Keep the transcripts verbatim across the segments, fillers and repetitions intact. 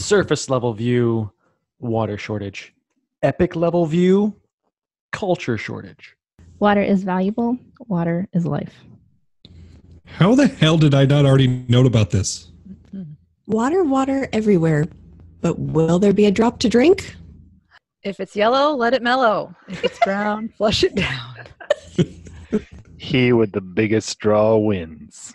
Surface level view, water shortage. Epic level view, culture shortage. Water is valuable. Water is life. How the hell did I not already know about this? Water, water everywhere. But will there be a drop to drink? If it's yellow, let it mellow. If it's brown, flush it down. He with the biggest straw wins.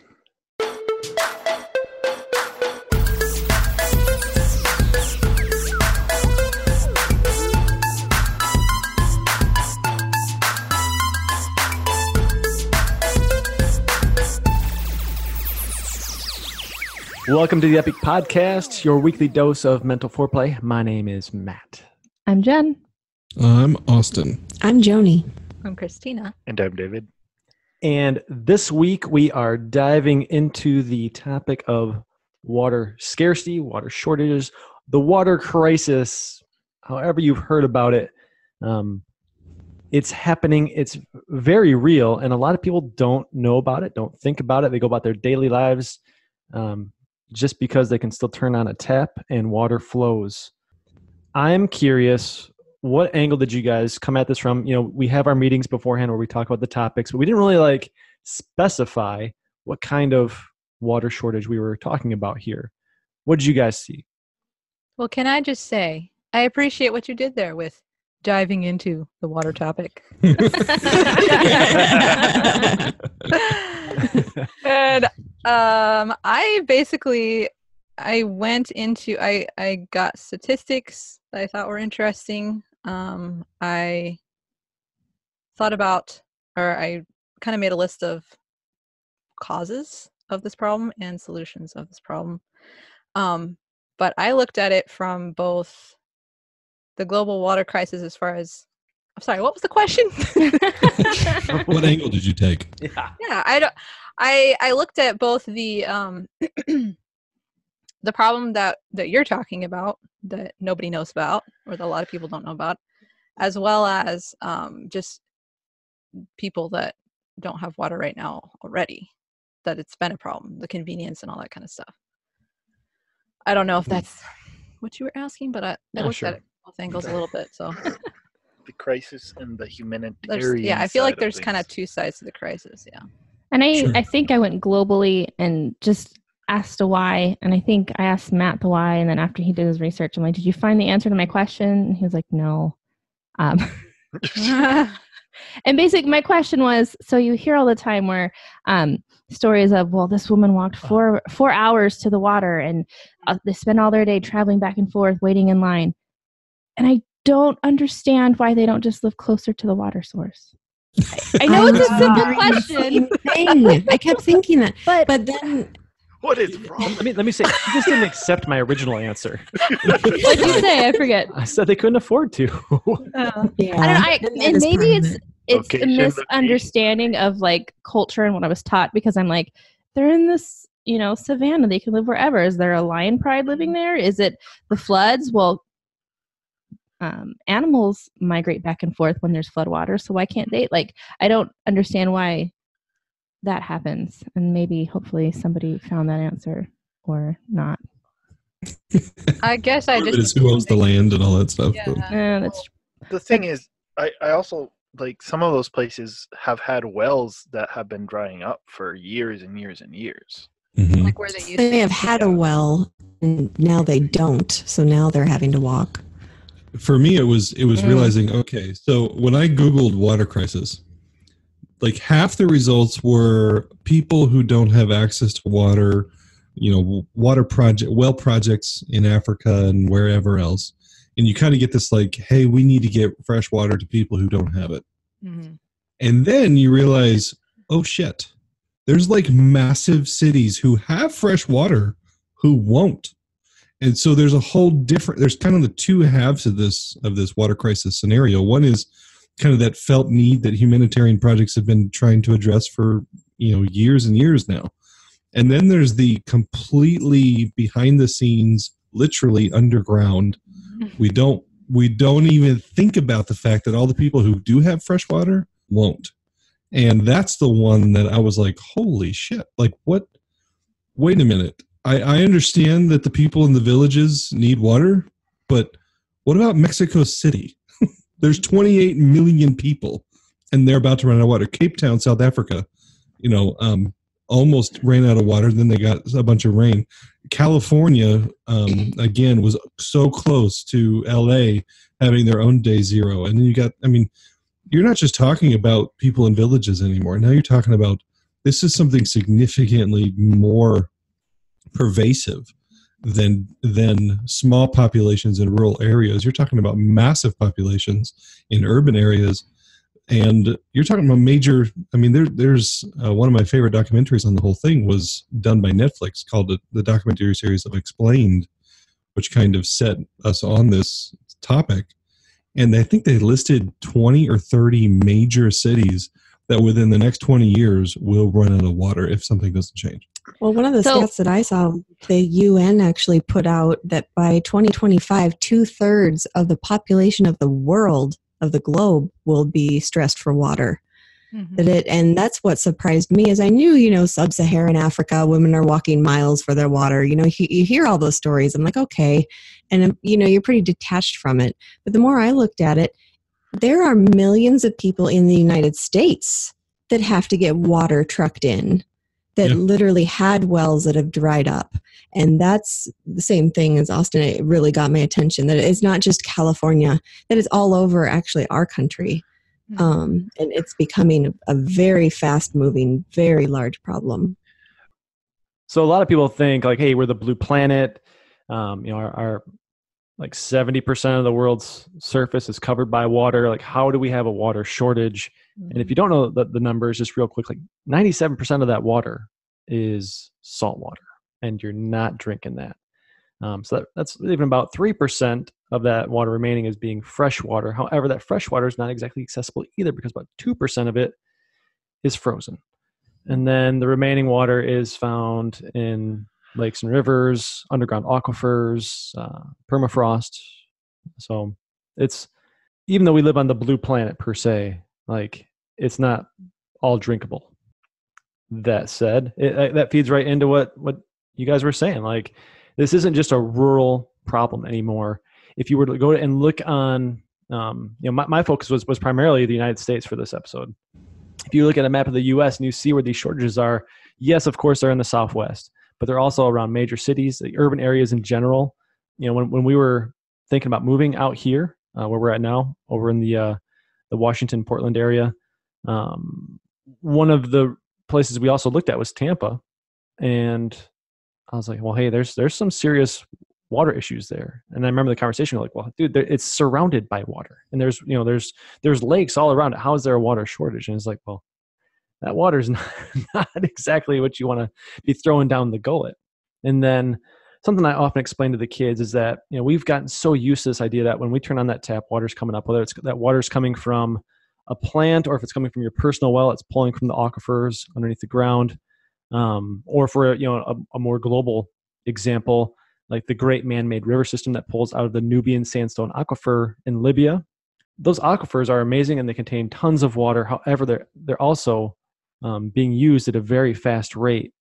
Welcome to the Epic Podcast, your weekly dose of mental foreplay. My name is Matt. I'm Jen. I'm Austin. I'm Joni. I'm Christina. And I'm David. And this week we are diving into the topic of water scarcity, water shortages, the water crisis, however you've heard about it. Um, it's happening. It's very real. And a lot of people don't know about it, don't think about it. They go about their daily lives um, just because they can still turn on a tap and water flows. I'm curious, what angle did you guys come at this from? You know, we have our meetings beforehand where we talk about the topics, but we didn't really like specify what kind of water shortage we were talking about here. What did you guys see? Well, can I just say, I appreciate what you did there with diving into the water topic. And um, I basically, I went into, I, I got statistics that I thought were interesting. Um, I thought about, or I kind of made a list of causes of this problem and solutions of this problem. Um, but I looked at it from both the global water crisis as far as, I'm sorry, what was the question? What angle did you take? Yeah. Yeah, I don't, I, I looked at both the, um, the problem that, that you're talking about that nobody knows about, or that a lot of people don't know about, as well as um, just people that don't have water right now already, that it's been a problem, the convenience and all that kind of stuff. I don't know if that's what you were asking, but I, I Yeah, looked sure. at it both angles a little bit. So The crisis and the there's, humanitarian yeah, I feel like side there's of kind of things. two sides to the crisis. Yeah. And I, Sure. I think I went globally and just asked a why. And I think I asked Matt the why. And then after he did his research, I'm like, did you find the answer to my question? And he was like, no. Um, and basically my question was, so you hear all the time where um, stories of, well, this woman walked four, four hours to the water and uh, they spend all their day traveling back and forth, waiting in line. And I don't understand why they don't just live closer to the water source. I, I know it's a simple question, Thing. I kept thinking that. but, But then What is wrong? Let me, let me say, you just didn't accept my original answer. what'd you say? I forget. I said they couldn't afford to. Uh, yeah, I don't know. I, that and is maybe part of it's it. it's Location, a misunderstanding of like culture and what I was taught, because I'm like, they're in this, you know, savannah. They can live wherever. Is there a lion pride living there? Is it the floods? Well, um, animals migrate back and forth when there's floodwater, so why can't they? Like, I don't understand why that happens. And maybe, hopefully, somebody found that answer or not. I guess I Part of just it is who owns the land and all that stuff. Yeah. but- Uh, that's The thing is, I, I also, like, some of those places have had wells that have been drying up for years and years and years. Mhm. like where they used They to. have had a well, and now they don't. So now they're having to walk. For me, it was it was Mm. realizing, okay, so when I Googled water crisis, like half the results were people who don't have access to water, you know, water project, well projects in Africa and wherever else. And you kind of get this like, hey, we need to get fresh water to people who don't have it. Mhm. And then you realize, oh shit, there's like massive cities who have fresh water who won't. And so there's a whole different, there's kind of the two halves of this, of this water crisis scenario. One is kind of that felt need that humanitarian projects have been trying to address for, you know, years and years now. And then there's the completely behind the scenes, literally underground. We don't, we don't even think about the fact that all the people who do have fresh water won't. And that's the one that I was like, holy shit, like what, wait a minute. I, I understand that the people in the villages need water, but what about Mexico City? There's twenty-eight million people, and they're about to run out of water. Cape Town, South Africa, you know, um, almost ran out of water. Then they got a bunch of rain. California, um, again, was so close to L A having their own day zero. And then you got, I mean, you're not just talking about people in villages anymore. Now you're talking about, this is something significantly more pervasive than than small populations in rural areas. You're talking about massive populations in urban areas, and you're talking about major. I mean, there, there's uh, one of my favorite documentaries on the whole thing was done by Netflix called the, the documentary series of Explained, which kind of set us on this topic. And I think they listed twenty or thirty major cities that within the next twenty years will run out of water if something doesn't change. Well, one of the So- stats that I saw, the U N actually put out that by twenty twenty-five, two-thirds of the population of the world, of the globe, will be stressed for water. Mhm. That it, and that's what surprised me, is I knew, you know, sub-Saharan Africa, women are walking miles for their water. You know, you, you hear all those stories. I'm like, okay. And, um, you know, you're pretty detached from it. But the more I looked at it, there are millions of people in the United States that have to get water trucked in, that Yeah. literally had wells that have dried up. And that's the same thing as Austin. It really got my attention, that it's not just California, that it's all over actually our country. Mhm. Um, and it's becoming a very fast moving, very large problem. So a lot of people think like, hey, we're the blue planet. Um, you know, our, our like seventy percent of the world's surface is covered by water. Like, how do we have a water shortage? And if you don't know the, the numbers, just real quickly, ninety-seven percent of that water is salt water, and you're not drinking that. Um, so that, that's even about three percent of that water remaining is being fresh water. However, that fresh water is not exactly accessible either, because about two percent of it is frozen. And then the remaining water is found in lakes and rivers, underground aquifers, uh, permafrost. So it's, even though we live on the blue planet per se, like it's not all drinkable. That said, it, it, that feeds right into what, what you guys were saying. Like, this isn't just a rural problem anymore. If you were to go and look on, um, you know, my, my focus was, was primarily the United States for this episode. If you look at a map of the U S and you see where these shortages are, yes, of course, they're in the Southwest, but they're also around major cities, the urban areas in general. You know, when, when we were thinking about moving out here, uh, where we're at now, over in the uh, the Washington, Portland area, um, one of the places we also looked at was Tampa, and I was like, well, hey, there's there's some serious water issues there. And I remember the conversation, like, well, dude, there, it's surrounded by water, and there's you know there's there's lakes all around it. How is there a water shortage? And it's like, well, that water is not, not exactly what you want to be throwing down the gullet. And then something I often explain to the kids is that, you know, we've gotten so used to this idea that when we turn on that tap, water's coming up, whether it's that water's coming from a plant or if it's coming from your personal well, it's pulling from the aquifers underneath the ground. Um, or for, you know, a, a more global example, like the great man-made river system that pulls out of the Nubian sandstone aquifer in Libya. Those aquifers are amazing and they contain tons of water. However, they're, they're also um, being used at a very fast rate,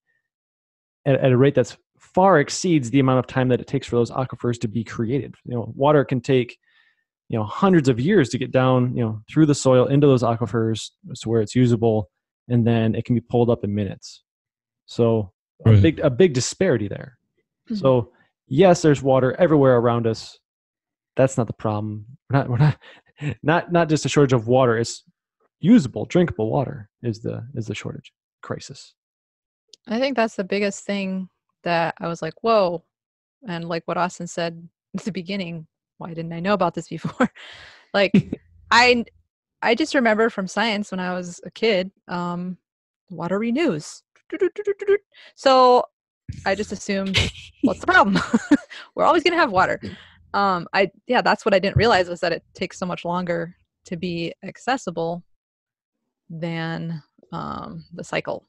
at, at a rate that's far exceeds the amount of time that it takes for those aquifers to be created. You know, water can take, you know, hundreds of years to get down, you know, through the soil into those aquifers to where it's usable, and then it can be pulled up in minutes. So a Right. big, a big disparity there. Mhm. So yes, there's water everywhere around us. That's not the problem. We're not, we're not, not, not just a shortage of water. It's usable, drinkable water is the, is the shortage crisis. I think that's the biggest thing that I was like, whoa. And like what Austin said at the beginning, why didn't I know about this before? Like, I I just remember from science when I was a kid, um, water renews. So I just assumed, what's the problem? We're always going to have water. Um, I yeah, that's what I didn't realize, was that it takes so much longer to be accessible than um, the cycle.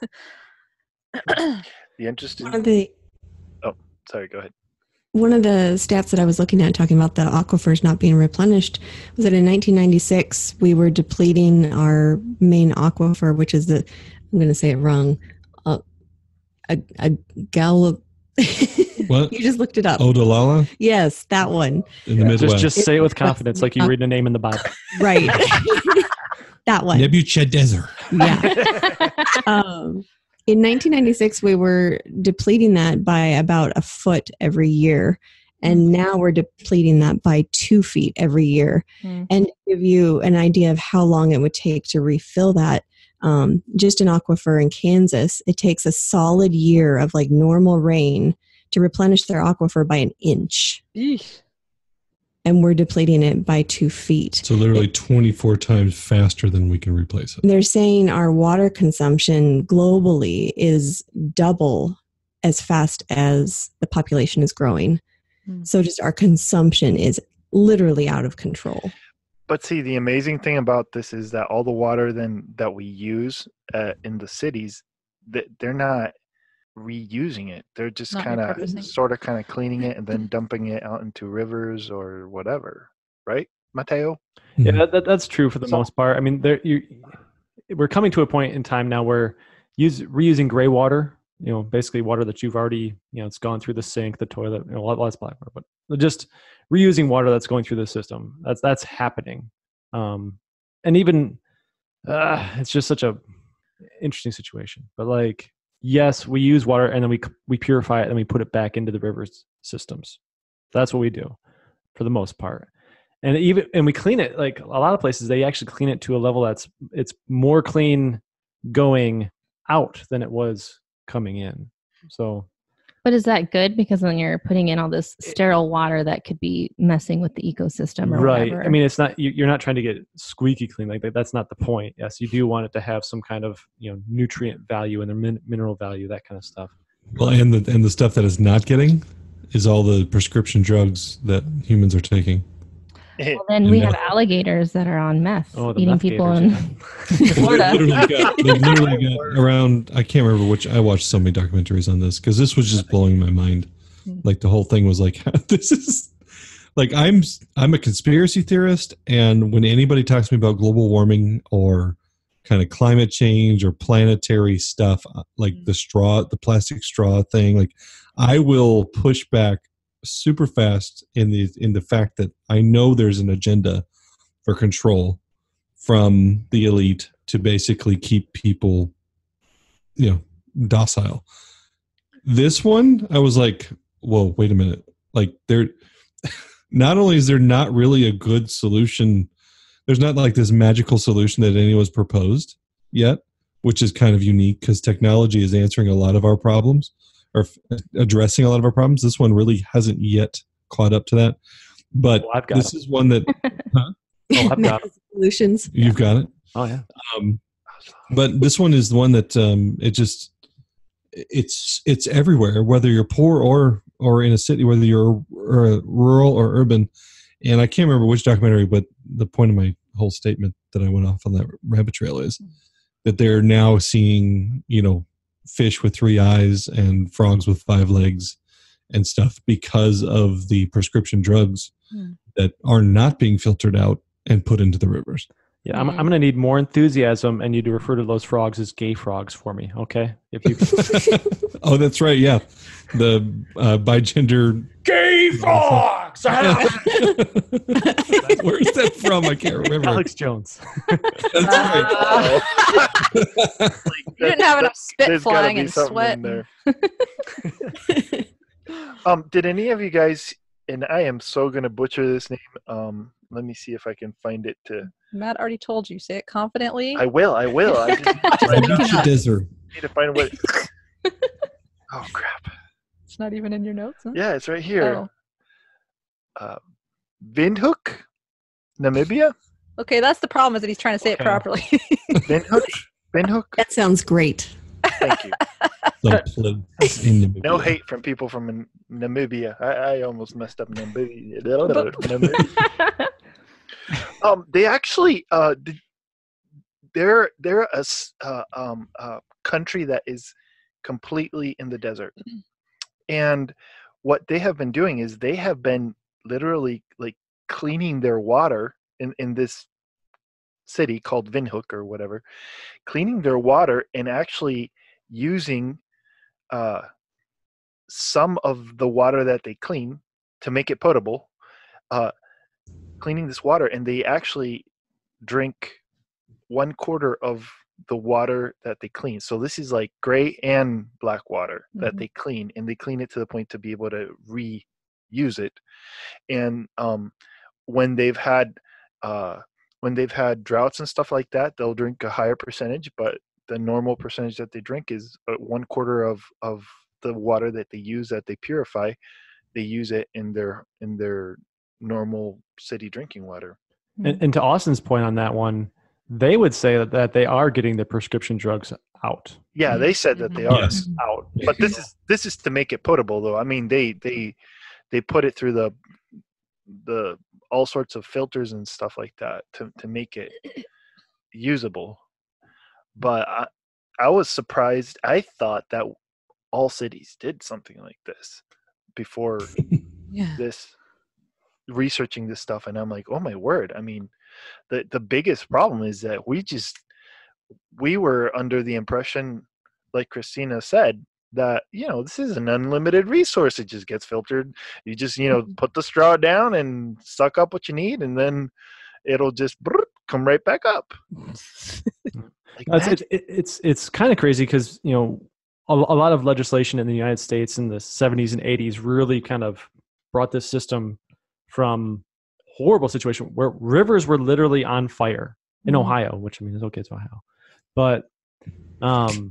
The interesting. One of the Sorry, go ahead. One of the stats that I was looking at talking about the aquifers not being replenished was that in nineteen ninety-six, we were depleting our main aquifer, which is the, I'm going to say it wrong, uh, a, a gal, What? You just looked it up. Odalala Yes, that one. in the Just Midwest. just say it with confidence, like you read a name in the Bible. Right. That one. Nebuchadnezzar. Yeah. Um, in nineteen ninety-six, we were depleting that by about a foot every year. And now we're depleting that by two feet every year. Mm. And to give you an idea of how long it would take to refill that, um, just an aquifer in Kansas, it takes a solid year of like normal rain to replenish their aquifer by an inch. Eesh. And we're depleting it by two feet. So literally twenty-four times faster than we can replace it. They're saying our water consumption globally is double as fast as the population is growing. Mm. So just our consumption is literally out of control. But see, the amazing thing about this is that all the water then that we use uh, in the cities, that they're not reusing it. They're just Not kind of repurposing. sort of kind of cleaning it and then dumping it out into rivers or whatever, right, Mateo? Yeah, that, that, that's true for the So- most part. I mean, there you, we're coming to a point in time now where use reusing gray water, you know, basically water that you've already, you know, it's gone through the sink, the toilet, you know, a lot less black water, but just reusing water that's going through the system. That's that's happening, um, and even uh, it's just such a interesting situation. But like, yes, we use water and then we we purify it and we put it back into the rivers systems. That's what we do, for the most part. And even and we clean it, like a lot of places they actually clean it to a level that's it's more clean going out than it was coming in. So But is that good? Because then you're putting in all this sterile water that could be messing with the ecosystem or right. whatever. I mean, it's not you- you're not trying to get squeaky clean. Like that, that's not the point. Yes, you do want it to have some kind of, you know, nutrient value and the min- mineral value, that kind of stuff. Well, and the and the stuff that it's not getting is all the prescription drugs that humans are taking. Well, then we And have that- alligators that are on meth, Oh, the eating meth people gators, in They've Florida. literally got, they've literally got around. I can't remember which. I watched so many documentaries on this because this was just blowing my mind. Like the whole thing was like, this is like I'm I'm a conspiracy theorist, and when anybody talks to me about global warming or kind of climate change or planetary stuff, like the straw, the plastic straw thing, like I will push back super fast in the in the fact that I know there's an agenda for control from the elite to basically keep people, you know, docile. This one, I was like, whoa, wait a minute. Like there, not only is there not really a good solution, there's not like this magical solution that anyone's proposed yet, which is kind of unique because technology is answering a lot of our problems or f- addressing a lot of our problems. This one really hasn't yet caught up to that. But Well, I've got this it. is one that Oh, I've got it. Solutions. you've got it. Oh yeah. Um, but this one is the one that um, it just it's it's everywhere, whether you're poor or or in a city, whether you're or rural or urban. And I can't remember which documentary, but the point of my whole statement that I went off on that rabbit trail is that they're now seeing, you know, fish with three eyes and frogs with five legs and stuff because of the prescription drugs Hmm. that are not being filtered out and put into the rivers. Yeah, I'm, I'm going to need more enthusiasm and you to refer to those frogs as gay frogs for me, okay? If you Oh, that's right. Yeah. The uh, bigender. gay frogs. Where's that from? I can't remember. Alex Jones. That's right. You didn't have enough spit There's gotta flying be and something sweat. in there. Um, did any of you guys? And I am so gonna butcher this name. Um, let me see if I can find it. To Matt already told you. Say it confidently. I will. I will. I just need to find, out. Nebuchadnezzar. Need to find what. Oh crap! It's not even in your notes. Huh? Yeah, it's right here. Oh. Uh, Windhoek, Namibia. Okay, that's the problem is that he's trying to say Okay. it properly. Windhoek. Windhoek. That sounds great. Thank you. The place in Namibia. No hate from people from N- Namibia. I, I almost messed up Namibia. Namibia. um, they actually uh, did- they're they're a s- uh, um, uh, country that is completely in the desert, and what they have been doing is they have been literally like cleaning their water in in this city called Windhoek or whatever, cleaning their water and actually using uh, some of the water that they clean to make it potable, uh, cleaning this water, and they actually drink one quarter of the water that they clean. So this is like gray and black water mm-hmm. that they clean, and they clean it to the point to be able to reuse it. And um, when they've had uh, when they've had droughts and stuff like that, they'll drink a higher percentage, but the normal percentage that they drink is one quarter of, of the water that they use, that they purify. They use it in their in their normal city drinking water. And, and to Austin's point on that one, they would say that, that they are getting the prescription drugs out. Yeah, they said that they are Yes. out. But this is this is to make it potable, though. I mean, they they they put it through the the all sorts of filters and stuff like that to to make it usable. But I I was surprised. I thought that all cities did something like this before Yeah. this researching this stuff, and I'm like, oh my word. I mean, the the biggest problem is that we just we were under the impression, like Christina said, that, you know, this is an unlimited resource. It just gets filtered. You just, you know, put the straw down and suck up what you need, and then it'll just brrr, come right back up. Like It's magic. it's it's, it's kind of crazy because, you know, a, a lot of legislation in the United States in the seventies and eighties really kind of brought this system from horrible situation where rivers were literally on fire in Mhm. Ohio, which I mean is okay, it's Ohio, but um,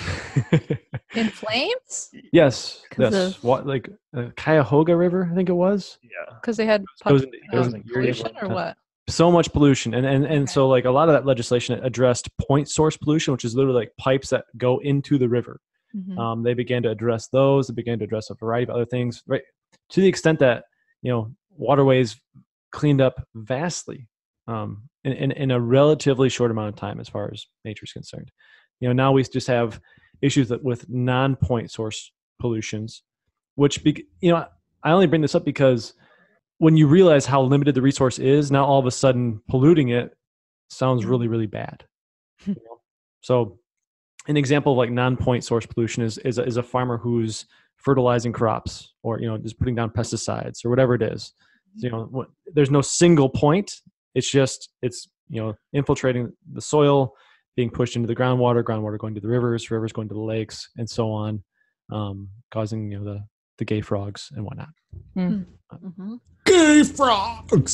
In flames? yes, 'Cause yes, of- what like uh, Cuyahoga River, I think it was. Yeah. Because they had It was pop- in- it was um, in- pollution or what? So much pollution, and and and Okay. so like a lot of that legislation addressed point source pollution, which is literally like pipes that go into the river. Mhm. Um, they began to address those. They began to address a variety of other things, right? To the extent that, you know, waterways cleaned up vastly um, in, in in a relatively short amount of time, as far as nature is concerned. You know, now we just have issues that with non-point source pollutions, which be, you know, I only bring this up because when you realize how limited the resource is, now all of a sudden polluting it sounds really, really bad. You know? So an example of like non-point source pollution is is a, is a farmer who's fertilizing crops, or, you know, just putting down pesticides or whatever it is. So, you know, what, there's no single point. It's just it's you know infiltrating the soil, being pushed into the groundwater, groundwater going to the rivers, rivers going to the lakes, and so on, um, causing, you know, the the gay frogs and whatnot. Mhm. Gay frogs.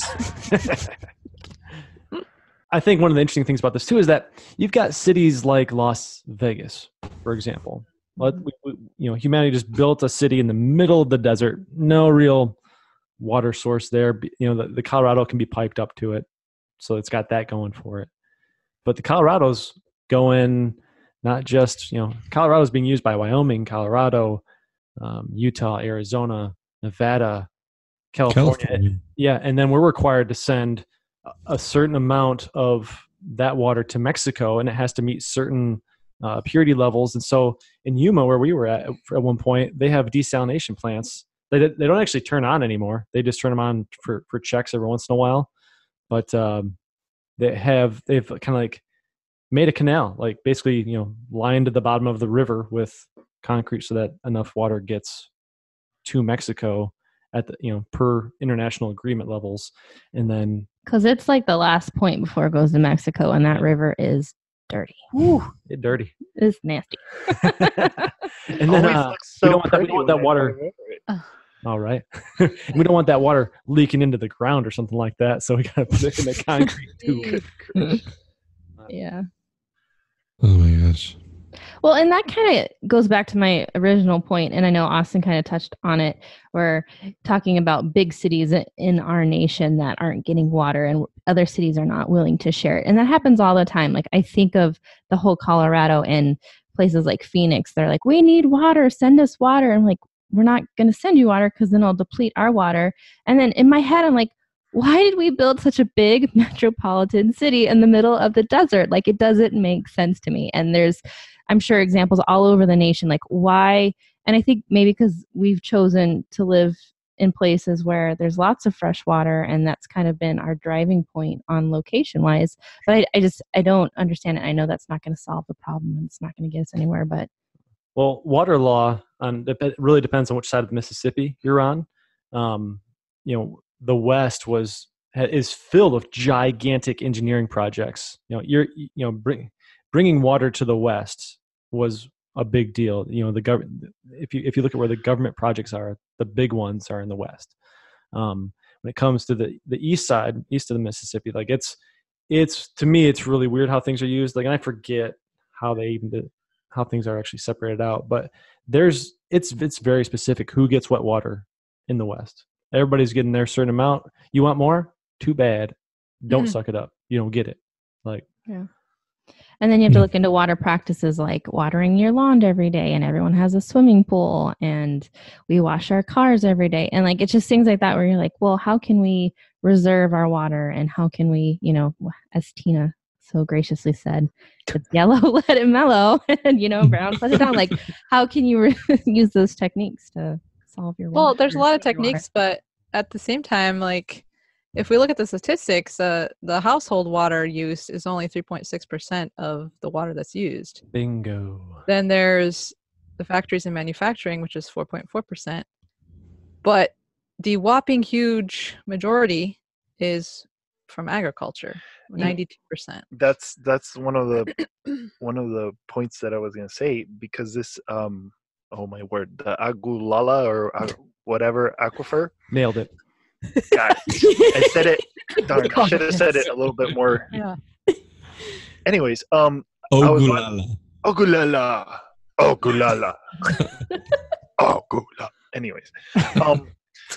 I think one of the interesting things about this too is that you've got cities like Las Vegas, for example. Let, we, we, you know, humanity just built a city in the middle of the desert, no real water source there. B- You know, the, the Colorado can be piped up to it, so it's got that going for it. But the Colorado's going not just, you know, Colorado's being used by Wyoming, Colorado, um, Utah, Arizona, Nevada, California. California. Yeah, and then we're required to send a- a certain amount of that water to Mexico, and it has to meet certain uh, purity levels. And so in Yuma, where we were at at one point, they have desalination plants. They they don't actually turn on anymore. They just turn them on for, for checks every once in a while. But um, they have they've kind of like made a canal, like basically, you know, lined the bottom of the river with concrete so that enough water gets to Mexico at the, you know, per international agreement levels, and then Because it's like the last point before it goes to Mexico, and that river is dirty. get dirty. It's nasty. And then Always uh, looks we so don't want that, we pretty don't want when that I water. remember it. All right, we don't want that water leaking into the ground or something like that. So we got to put it in a concrete tube. Yeah. Oh my gosh. Well, and that kind of goes back to my original point, and I know Austin kind of touched on it. We're talking about big cities in our nation that aren't getting water, and other cities are not willing to share it. And that happens all the time. Like, I think of the whole Colorado and places like Phoenix. They're like, we need water, send us water. And I'm like, we're not going to send you water because then it'll deplete our water. And then in my head, I'm like, why did we build such a big metropolitan city in the middle of the desert? Like, it doesn't make sense to me. And there's, I'm sure, examples all over the nation. Like, why? And I think maybe because we've chosen to live in places where there's lots of fresh water, and that's kind of been our driving point on location wise. But I, I just, I don't understand it. I know that's not going to solve the problem, and it's not going to get us anywhere. But Well, water law on it really depends on which side of the Mississippi you're on. Um, you know, the West was is filled with gigantic engineering projects. You know, you're you know bring, bringing water to the West was a big deal. You know, the government. If you if you look at where the government projects are, the big ones are in the West. Um, when it comes to the the east side, east of the Mississippi, like it's it's to me, it's really weird how things are used. Like, and I forget how they even did, how things are actually separated out. But there's it's it's very specific who gets what water in the West. Everybody's getting their certain amount. You want more? Too bad. Don't Mhm. suck it up. You don't get it. Like, Yeah. And then you have to look into water practices like watering your lawn every day, and everyone has a swimming pool, and we wash our cars every day. And like, it's just things like that where you're like, well, how can we reserve our water? And how can we, you know, as Tina so graciously said, it's yellow, let it mellow, and, you know, brown, let it down. Like, how can you re- use those techniques to solve your water? Well, there's a lot of your water? techniques, but at the same time, like if we look at the statistics, uh, the household water use is only three point six percent of the water that's used. bingo. Then there's the factories and manufacturing, which is four point four percent. But the whopping huge majority is from agriculture, ninety-two percent. That's that's one of the one of the points that I was gonna say, because this um oh my word, the Agulala or Ag- whatever aquifer. Nailed it. God, I said it. Darn, I should have said it a little bit more. Yeah. Anyways, um, I was Ogulala. Ogulala, Ogulala, Ogula. Anyways, um,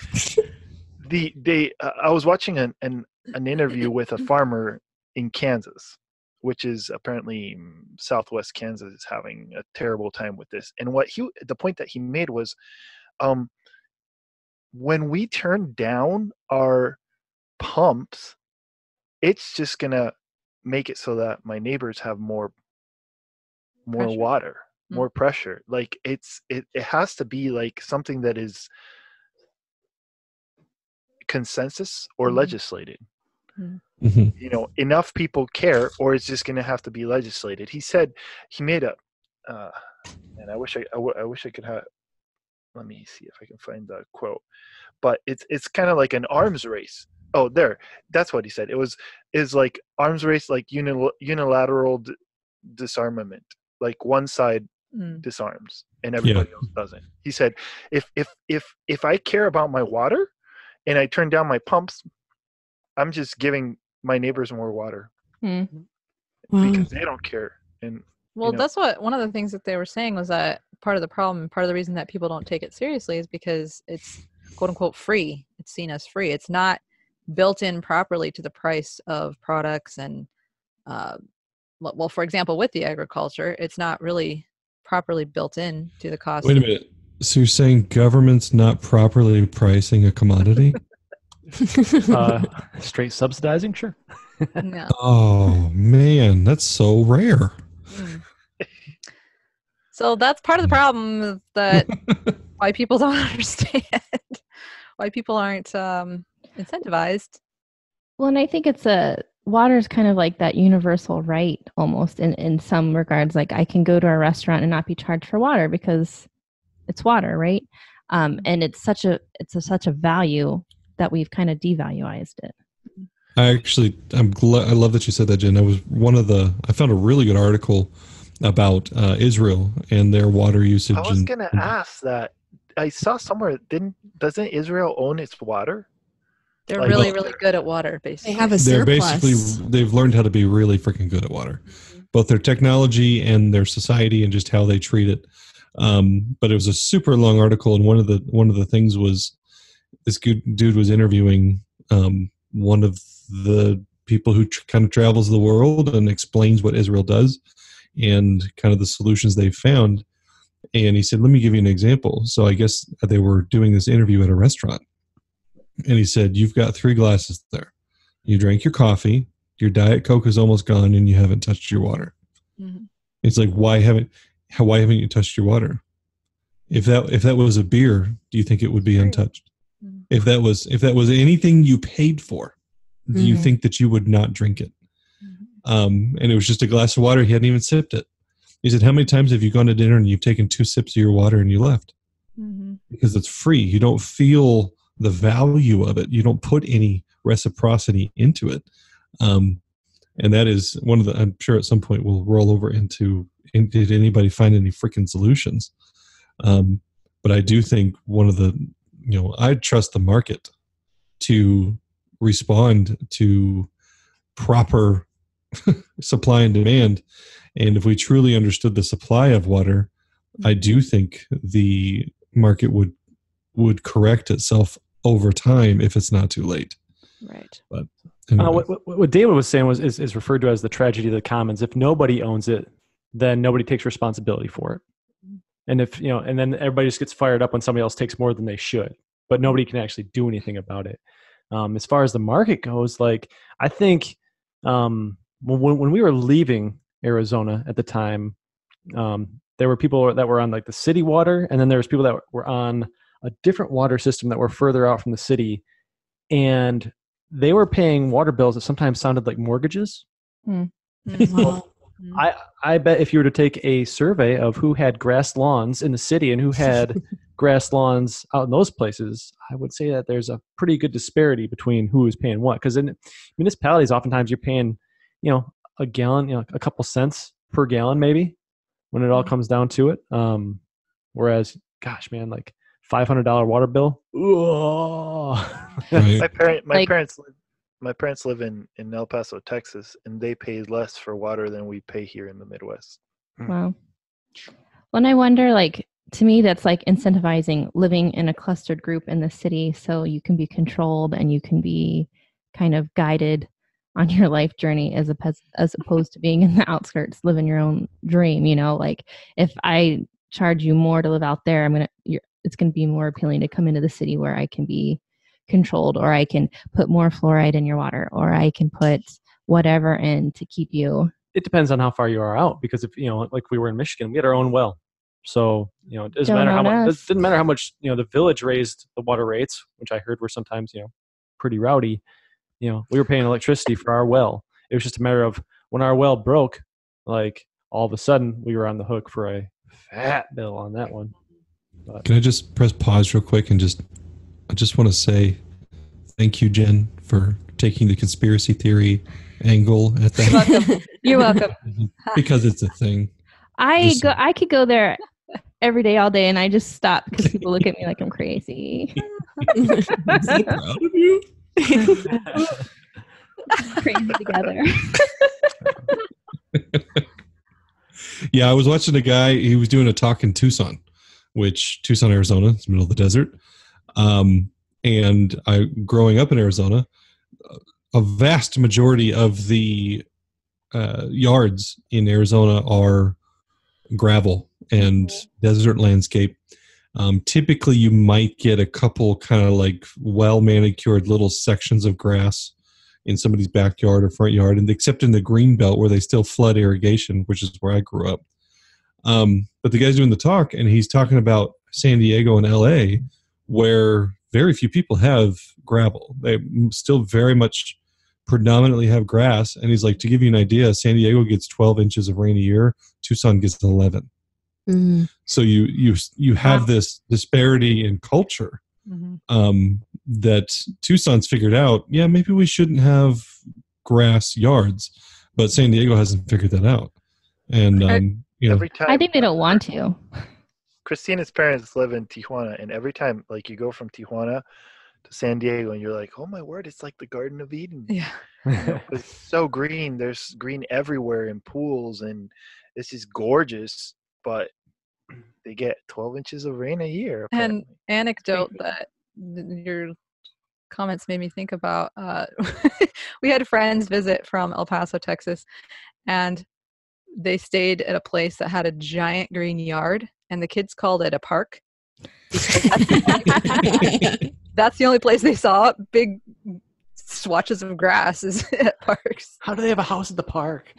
the they uh, I was watching an, an an interview with a farmer in Kansas, which is apparently mm, Southwest Kansas is having a terrible time with this. And what he the point that he made was, um, when we turn down our pumps, it's just gonna make it so that my neighbors have more more Pressure. water, Mm. more pressure. Like it's it, it has to be like something that is consensus or Mhm. legislated. Mhm. You know, enough people care, or it's just gonna have to be legislated. He said he made a uh and I wish I I, w- I wish I could have let me see if I can find the quote. But it's it's kind of like an arms race. Oh, there. That's what he said. It was is like arms race, like unil- unilateral d- disarmament. Like one side Mm. disarms and everybody else doesn't. He said, if if if if I care about my water and I turn down my pumps, I'm just giving my neighbors more water Hmm. Wow. because they don't care. And Well, know. that's what one of the things that they were saying was that part of the problem, part of the reason that people don't take it seriously is because it's quote unquote free. It's seen as free. It's not built in properly to the price of products. And, uh, well, well, for example, with the agriculture, it's not really properly built in to the cost. Wait a of- minute. So you're saying government's not properly pricing a commodity? Uh, straight subsidizing, sure. No. Oh man, that's so rare. Mm. So that's part of the problem is that why people don't understand why people aren't um, incentivized. Well, and I think it's a water is kind of like that universal right almost in, in some regards. Like I can go to a restaurant and not be charged for water because it's water, right? Um, and it's such a it's a, such a value that we've kind of devaluized it. I actually, I'm glad. I love that you said that, Jen. I was one of the. I found a really good article about uh, Israel and their water usage. I was and, gonna ask that. I saw somewhere. Didn't doesn't Israel own its water? They're Like- really, Well, really good at water, basically. They have a They're surplus. basically they've learned how to be really freaking good at water, both their technology and their society and just how they treat it. Um, but it was a super long article, and one of the one of the things was this good dude was interviewing um, one of the people who tr- kind of travels the world and explains what Israel does and kind of the solutions they've found. And he said, "Let me give you an example." So I guess they were doing this interview at a restaurant, and he said, "You've got three glasses there. You drank your coffee, your Diet Coke is almost gone, and you haven't touched your water." Mhm. It's like, why haven't how, why haven't you touched your water? If that if that was a beer, do you think it would be True. untouched? Mhm. If that was if that was anything you paid for, do you Mhm. think that you would not drink it? Mhm. Um, and it was just a glass of water. He hadn't even sipped it. He said, how many times have you gone to dinner and you've taken two sips of your water and you left? Mm-hmm. Because it's free. You don't feel the value of it. You don't put any reciprocity into it. Um, and that is one of the, I'm sure at some point we'll roll over into, in, did anybody find any freaking solutions? Um, but I do think one of the, you know, I trust the market to respond to proper supply and demand. And if we truly understood the supply of water, I do think the market would would correct itself over time if it's not too late. Right. But anyway. Uh, what, what, what David was saying was is, is referred to as the tragedy of the commons. If nobody owns it, then nobody takes responsibility for it. And if you know, and then everybody just gets fired up when somebody else takes more than they should, but nobody can actually do anything about it. Um, as far as the market goes, like I think um, when when we were leaving Arizona at the time, um, there were people that were on like the city water, and then there was people that were on a different water system that were further out from the city, and they were paying water bills that sometimes sounded like mortgages. Mm. Wow. I, I bet if you were to take a survey of who had grass lawns in the city and who had grass lawns out in those places, I would say that there's a pretty good disparity between who is paying what. Because in municipalities, oftentimes you're paying, you know, a gallon, you know, a couple cents per gallon maybe when it all comes down to it. Um, whereas, gosh, man, like five hundred dollars water bill. Ooh. Right. My parent, my Like- parents, live, my parents live in, in El Paso, Texas, and they pay less for water than we pay here in the Midwest. Wow. Well, and I wonder, like, to me, that's like incentivizing living in a clustered group in the city so you can be controlled and you can be kind of guided on your life journey as, opposed as opposed to being in the outskirts, living your own dream. You know, like if I charge you more to live out there, I'm going to, you're, it's going to be more appealing to come into the city where I can be controlled, or I can put more fluoride in your water, or I can put whatever in to keep you. It depends on how far you are out, because if, you know, like we were in Michigan, we had our own well. So, you know, it doesn't Don't matter how own much, us. it didn't matter how much, you know, the village raised the water rates, which I heard were sometimes, you know, pretty rowdy. You know, we were paying electricity for our well. It was just a matter of when our well broke, like all of a sudden we were on the hook for a fat bill on that one. But Can I just press pause real quick and just, I just want to say thank you, Jen, for taking the conspiracy theory angle at You're that welcome. You're welcome. because it's a thing. I Just- go. I could go there every day, all day, and I just stop because people look at me like I'm crazy. I'm so proud of you. Crazy together. Yeah, I was watching a guy. He was doing a talk in Tucson, which Tucson, Arizona, it's the middle of the desert. Um, and I, growing up in Arizona, a vast majority of the uh, yards in Arizona are gravel and desert landscape. Um, typically, you might get a couple kind of like well manicured little sections of grass in somebody's backyard or front yard, and except in the green belt where they still flood irrigation, which is where I grew up. Um, but the guy's doing the talk, and he's talking about San Diego and L A, where very few people have gravel. They still very much predominantly have grass. And he's like, to give you an idea, San Diego gets twelve inches of rain a year. Tucson gets eleven. Mhm. So you you you have this disparity in culture Mm-hmm. um, that Tucson's figured out. Yeah, maybe we shouldn't have grass yards, but San Diego hasn't figured that out. And um, you know, Every time I think they don't want to. Christina's parents live in Tijuana, and every time like you go from Tijuana to San Diego, and you're like, oh my word, it's like the Garden of Eden. Yeah. You know, it's so green. There's green everywhere in pools, and it's just gorgeous. But they get twelve inches of rain a year. And apparently. anecdote that th- your comments made me think about. Uh, we had friends visit from El Paso, Texas, and they stayed at a place that had a giant green yard, and the kids called it a park. Because that's, the, that's the only place they saw big swatches of grass is at parks. how do they have a house at the park?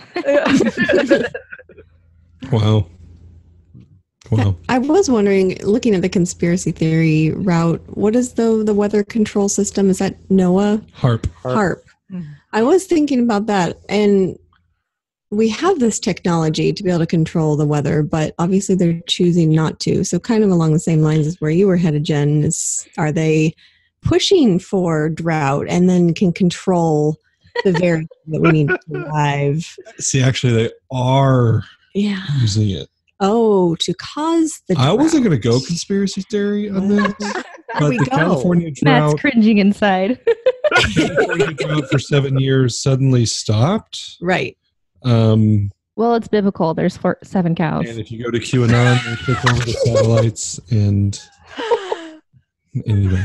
wow, wow. I was wondering, looking at the conspiracy theory route, what is the the weather control system? Is that NOAA? Harp. Harp. HARP. Mhm. I was thinking about that, and we have this technology to be able to control the weather, but obviously they're choosing not to. So kind of along the same lines as where you were headed, Jen, is are they pushing for drought and then can control the variables that we need to survive? See, actually, they are Yeah. using it. Oh, to cause the drought. I wasn't going to go conspiracy theory on this, but we the go. California Matt's drought, cringing inside. California drought for seven years suddenly stopped. Right. Um, Well, it's biblical. There's four, seven cows. and if you go to QAnon, they click over the satellites and anyway.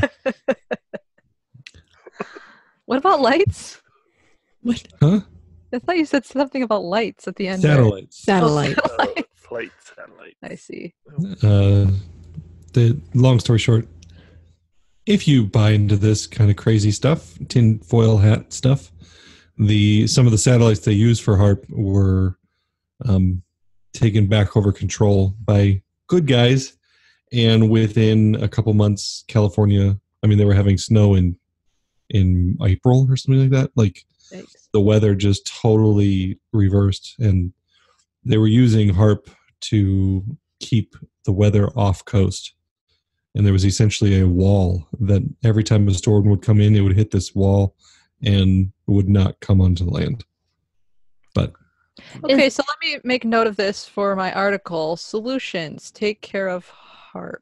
What about lights? What? Huh? I thought you said something about lights at the end. Satellites. Satellite. Oh, satellites. Flight satellite. I see. Uh, the long story short, if you buy into this kind of crazy stuff, tin foil hat stuff, the some of the satellites they use for HARP were um, taken back over control by good guys, and within a couple months, California. I mean, they were having snow in in April or something like that. Like Thanks. the weather just totally reversed, and they were using HARP to keep the weather off coast. And there was essentially a wall that every time a storm would come in, it would hit this wall and would not come onto the land. But Okay, Is- so let me make note of this for my article. Solutions take care of HARP.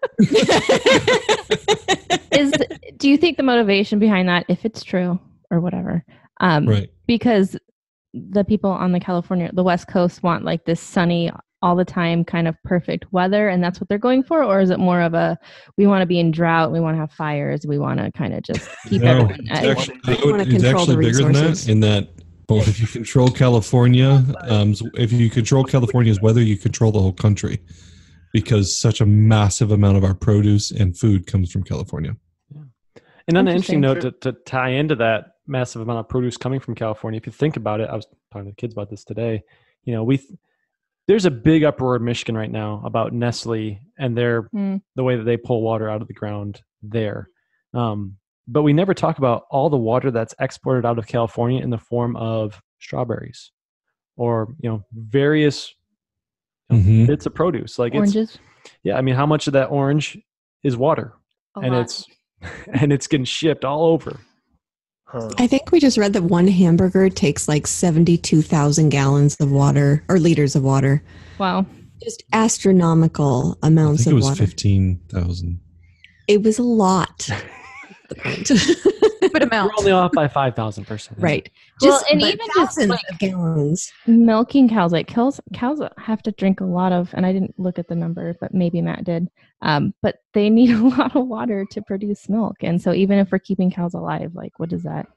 Is do you think the motivation behind that, if it's true or whatever, um, right, because the people on the California, the West Coast want like this sunny all the time kind of perfect weather, and that's what they're going for? Or is it more of a, we want to be in drought, we want to have fires, we want to kind of just keep no, everything it's at- actually, They I would- wanna it's control actually the bigger than that. resources. In that, well, if you control California, um, so if you control California's weather, you control the whole country, because such a massive amount of our produce and food comes from California. And on an interesting Interesting. note to, to tie into that massive amount of produce coming from California, if you think about it, I was talking to the kids about this today. You know, we there's a big uproar in Michigan right now about Nestle and their Hmm. the way that they pull water out of the ground there. Um, but we never talk about all the water that's exported out of California in the form of strawberries or you know various you know, Mhm. bits of produce. Like it's oranges. yeah, I mean, how much of that orange is water? A and lot. it's and it's getting shipped all over. Huh. I think we just read that one hamburger takes like seventy-two thousand gallons of water or liters of water. Wow. Just astronomical I amounts think it of was water. fifteen thousand. It was a lot. The point. Stupid We're amount. only off by five thousand percent. Right. Well, Just and but even just, thousands like- of gallons. Milking cows, like cows, cows have to drink a lot of, and I didn't look at the number, but maybe Matt did. Um, but they need a lot of water to produce milk, and so even if we're keeping cows alive, like what does that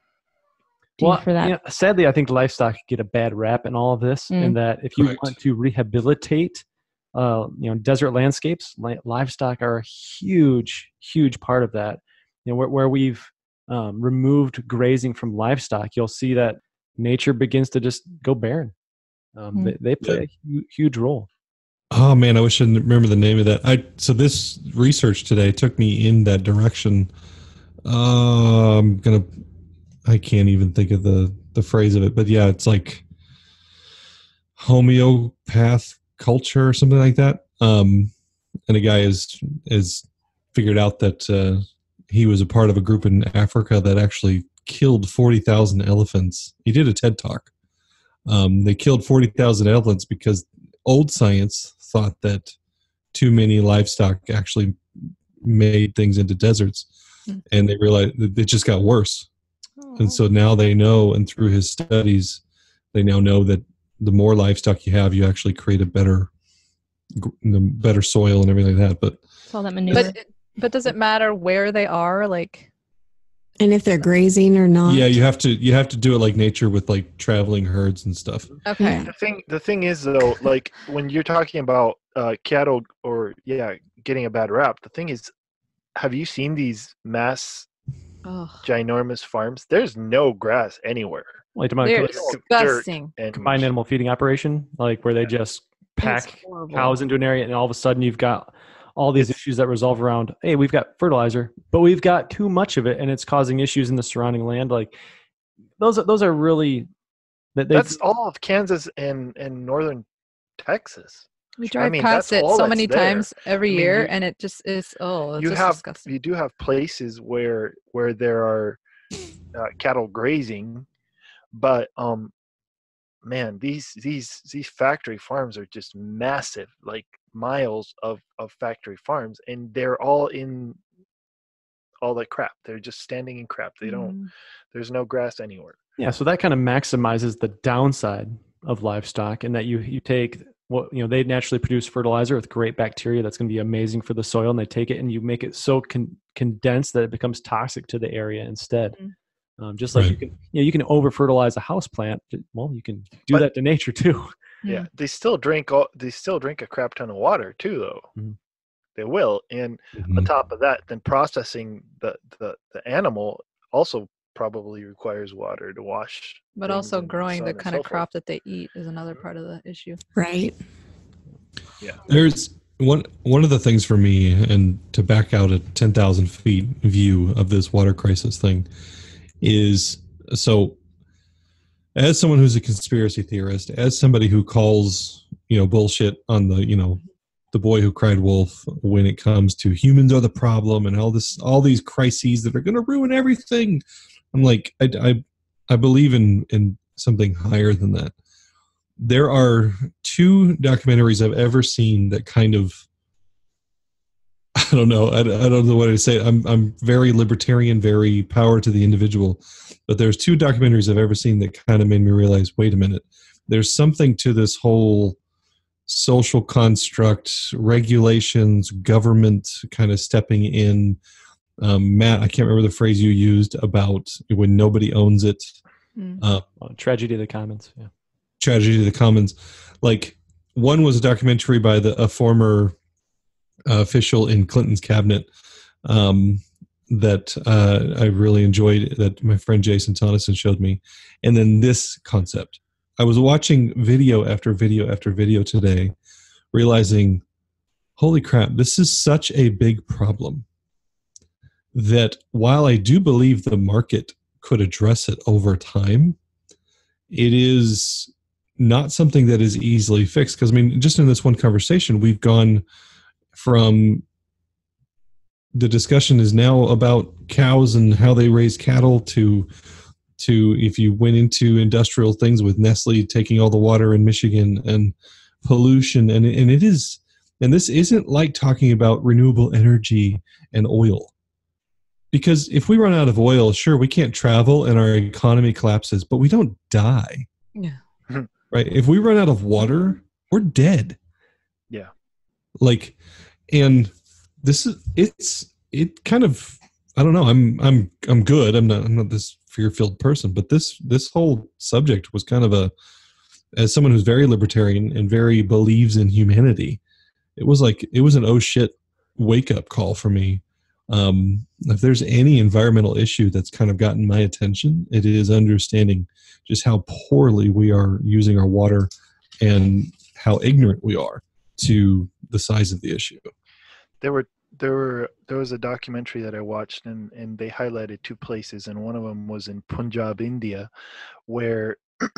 do Well, for that? you know, sadly, I think livestock get a bad rap in all of this. Mm. In that, if you Correct. want to rehabilitate, uh, you know, desert landscapes, li- livestock are a huge, huge part of that. You know, where, where we've um, removed grazing from livestock, you'll see that nature begins to just go barren. Um, Mm. they, they play a hu- huge role. Oh man, I wish I didn't remember the name of that. I so this research today took me in that direction. Uh, I'm gonna. I can't even think of the the phrase of it, but yeah, it's like homeopath culture or something like that. Um, and a guy is is figured out that uh, he was a part of a group in Africa that actually killed forty thousand elephants. He did a TED talk. Um, they killed forty thousand elephants because old science thought that too many livestock actually made things into deserts, Mm. and they realized that it just got worse. Oh. And so now they know, and through his studies, they now know that the more livestock you have, you actually create a better, gr- the better soil and everything like that. But It's all that manure. But but does it matter where they are? Like, And if they're grazing or not. yeah, you have to you have to do it like nature with like traveling herds and stuff. okay, The thing, the thing is though, like when you're talking about uh, cattle or yeah, getting a bad rap. The thing is, have you seen these mass Ugh, ginormous farms? There's no grass anywhere. Like to they're Like, dirt disgusting. and combined animal feeding operation, like where they just It's pack horrible. cows into an area, and all of a sudden you've got all these issues that resolve around, hey, we've got fertilizer, but we've got too much of it, and it's causing issues in the surrounding land. Like those, are, those are really That they, That's all of Kansas and, and northern Texas. We I drive mean, past that's it all so that's many there. times every I mean, year, you- and it just is. Oh, it's You just have disgusting. you do have places where where there are uh, cattle grazing, but um, man, these these these factory farms are just massive, like miles of of factory farms, and they're all in all that crap. They're just standing in crap. They don't. Mm. There's no grass anywhere. yeah, so that kind of maximizes the downside of livestock, in that you you take what you know they naturally produce fertilizer with great bacteria that's going to be amazing for the soil, and they take it and you make it so con- condensed that it becomes toxic to the area instead. Mm. Um, just like you Right. can, you know, you can over fertilize a house plant. Well, you can do But- that to nature too. Yeah, Mm. they still drink all. They still drink a crap ton of water too, though. Mhm. They will, and on Mhm. top of that, then processing the the the animal also probably requires water to wash. But things also and growing so the on and kind so of forth. crop that they eat is another part of the issue. Right. There's one one of the things for me, and to back out a ten thousand feet view of this water crisis thing, is so. As someone who's a conspiracy theorist, as somebody who calls you know bullshit on the you know the boy who cried wolf when it comes to humans are the problem and all this all these crises that are going to ruin everything, I'm like I, I I believe in in something higher than that. There are two documentaries I've ever seen that kind of, I don't know, I, I don't know what to say. I'm I'm very libertarian, very power to the individual, but there's two documentaries I've ever seen that kind of made me realize, wait a minute, there's something to this whole social construct, regulations, government kind of stepping in. Um, Matt, I can't remember the phrase you used about when nobody owns it. Mm. Uh, Well, tragedy of the commons. Yeah. Tragedy of the Commons. Like one was a documentary by the a former uh, official in Clinton's cabinet um, that uh, I really enjoyed, that my friend Jason Tonneson showed me, and then this concept. I was watching video after video after video today, realizing, holy crap, this is such a big problem that while I do believe the market could address it over time, it is not something that is easily fixed. Because I mean, just in this one conversation, we've gone from the discussion is now about cows and how they raise cattle to to if you went into industrial things with Nestle taking all the water in Michigan and pollution, and and it is, and this isn't like talking about renewable energy and oil. Because if we run out of oil, sure, we can't travel and our economy collapses, but we don't die. Yeah. Right? If we run out of water, we're dead. Yeah. Like, and this is it's it kind of I don't know. I'm I'm I'm good. I'm not I'm not this fear-filled person, but this this whole subject was kind of a, as someone who's very libertarian and very believes in humanity, it was like it was an oh shit wake up call for me. Um, if there's any environmental issue that's kind of gotten my attention, it is understanding just how poorly we are using our water and how ignorant we are to the size of the issue. There were there were there was a documentary that I watched, and and they highlighted two places, and one of them was in Punjab, India, where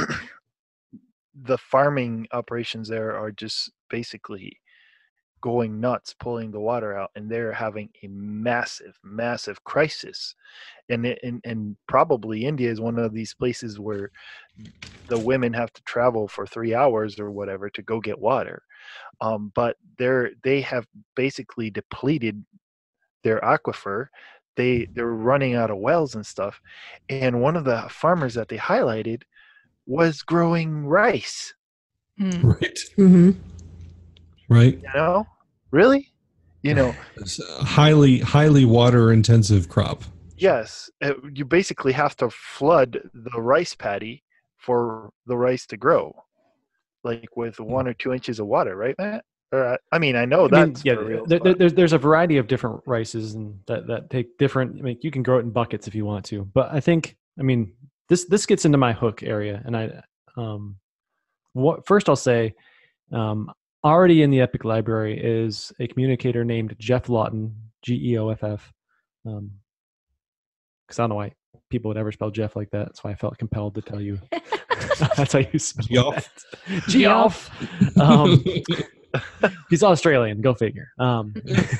the farming operations there are just basically going nuts, pulling the water out, and they're having a massive, massive crisis. And it, and and probably India is one of these places where the women have to travel for three hours or whatever to go get water. Um, but they're they have basically depleted their aquifer. They they're running out of wells and stuff. And one of the farmers that they highlighted was growing rice. Mm. Right. Mm-hmm. Right. You know, really, you know. It's a highly highly water intensive crop. Yes, uh, you basically have to flood the rice paddy for the rice to grow, like with one or two inches of water, right, Matt? Or, uh, I mean, I know I mean, that's yeah, for real. there, but- there's there's a variety of different rices and that that take different. I mean, you can grow it in buckets if you want to, but I think, I mean, this this gets into my hook area, and I, um, what first I'll say, um, already in the Epic Library is a communicator named Jeff Lawton, G E O F F, um, because I don't know why people would ever spell Jeff like that. That's why I felt compelled to tell you. That's how you spell Geoff. that. Geoff. Um, he's Australian. Go figure. Um,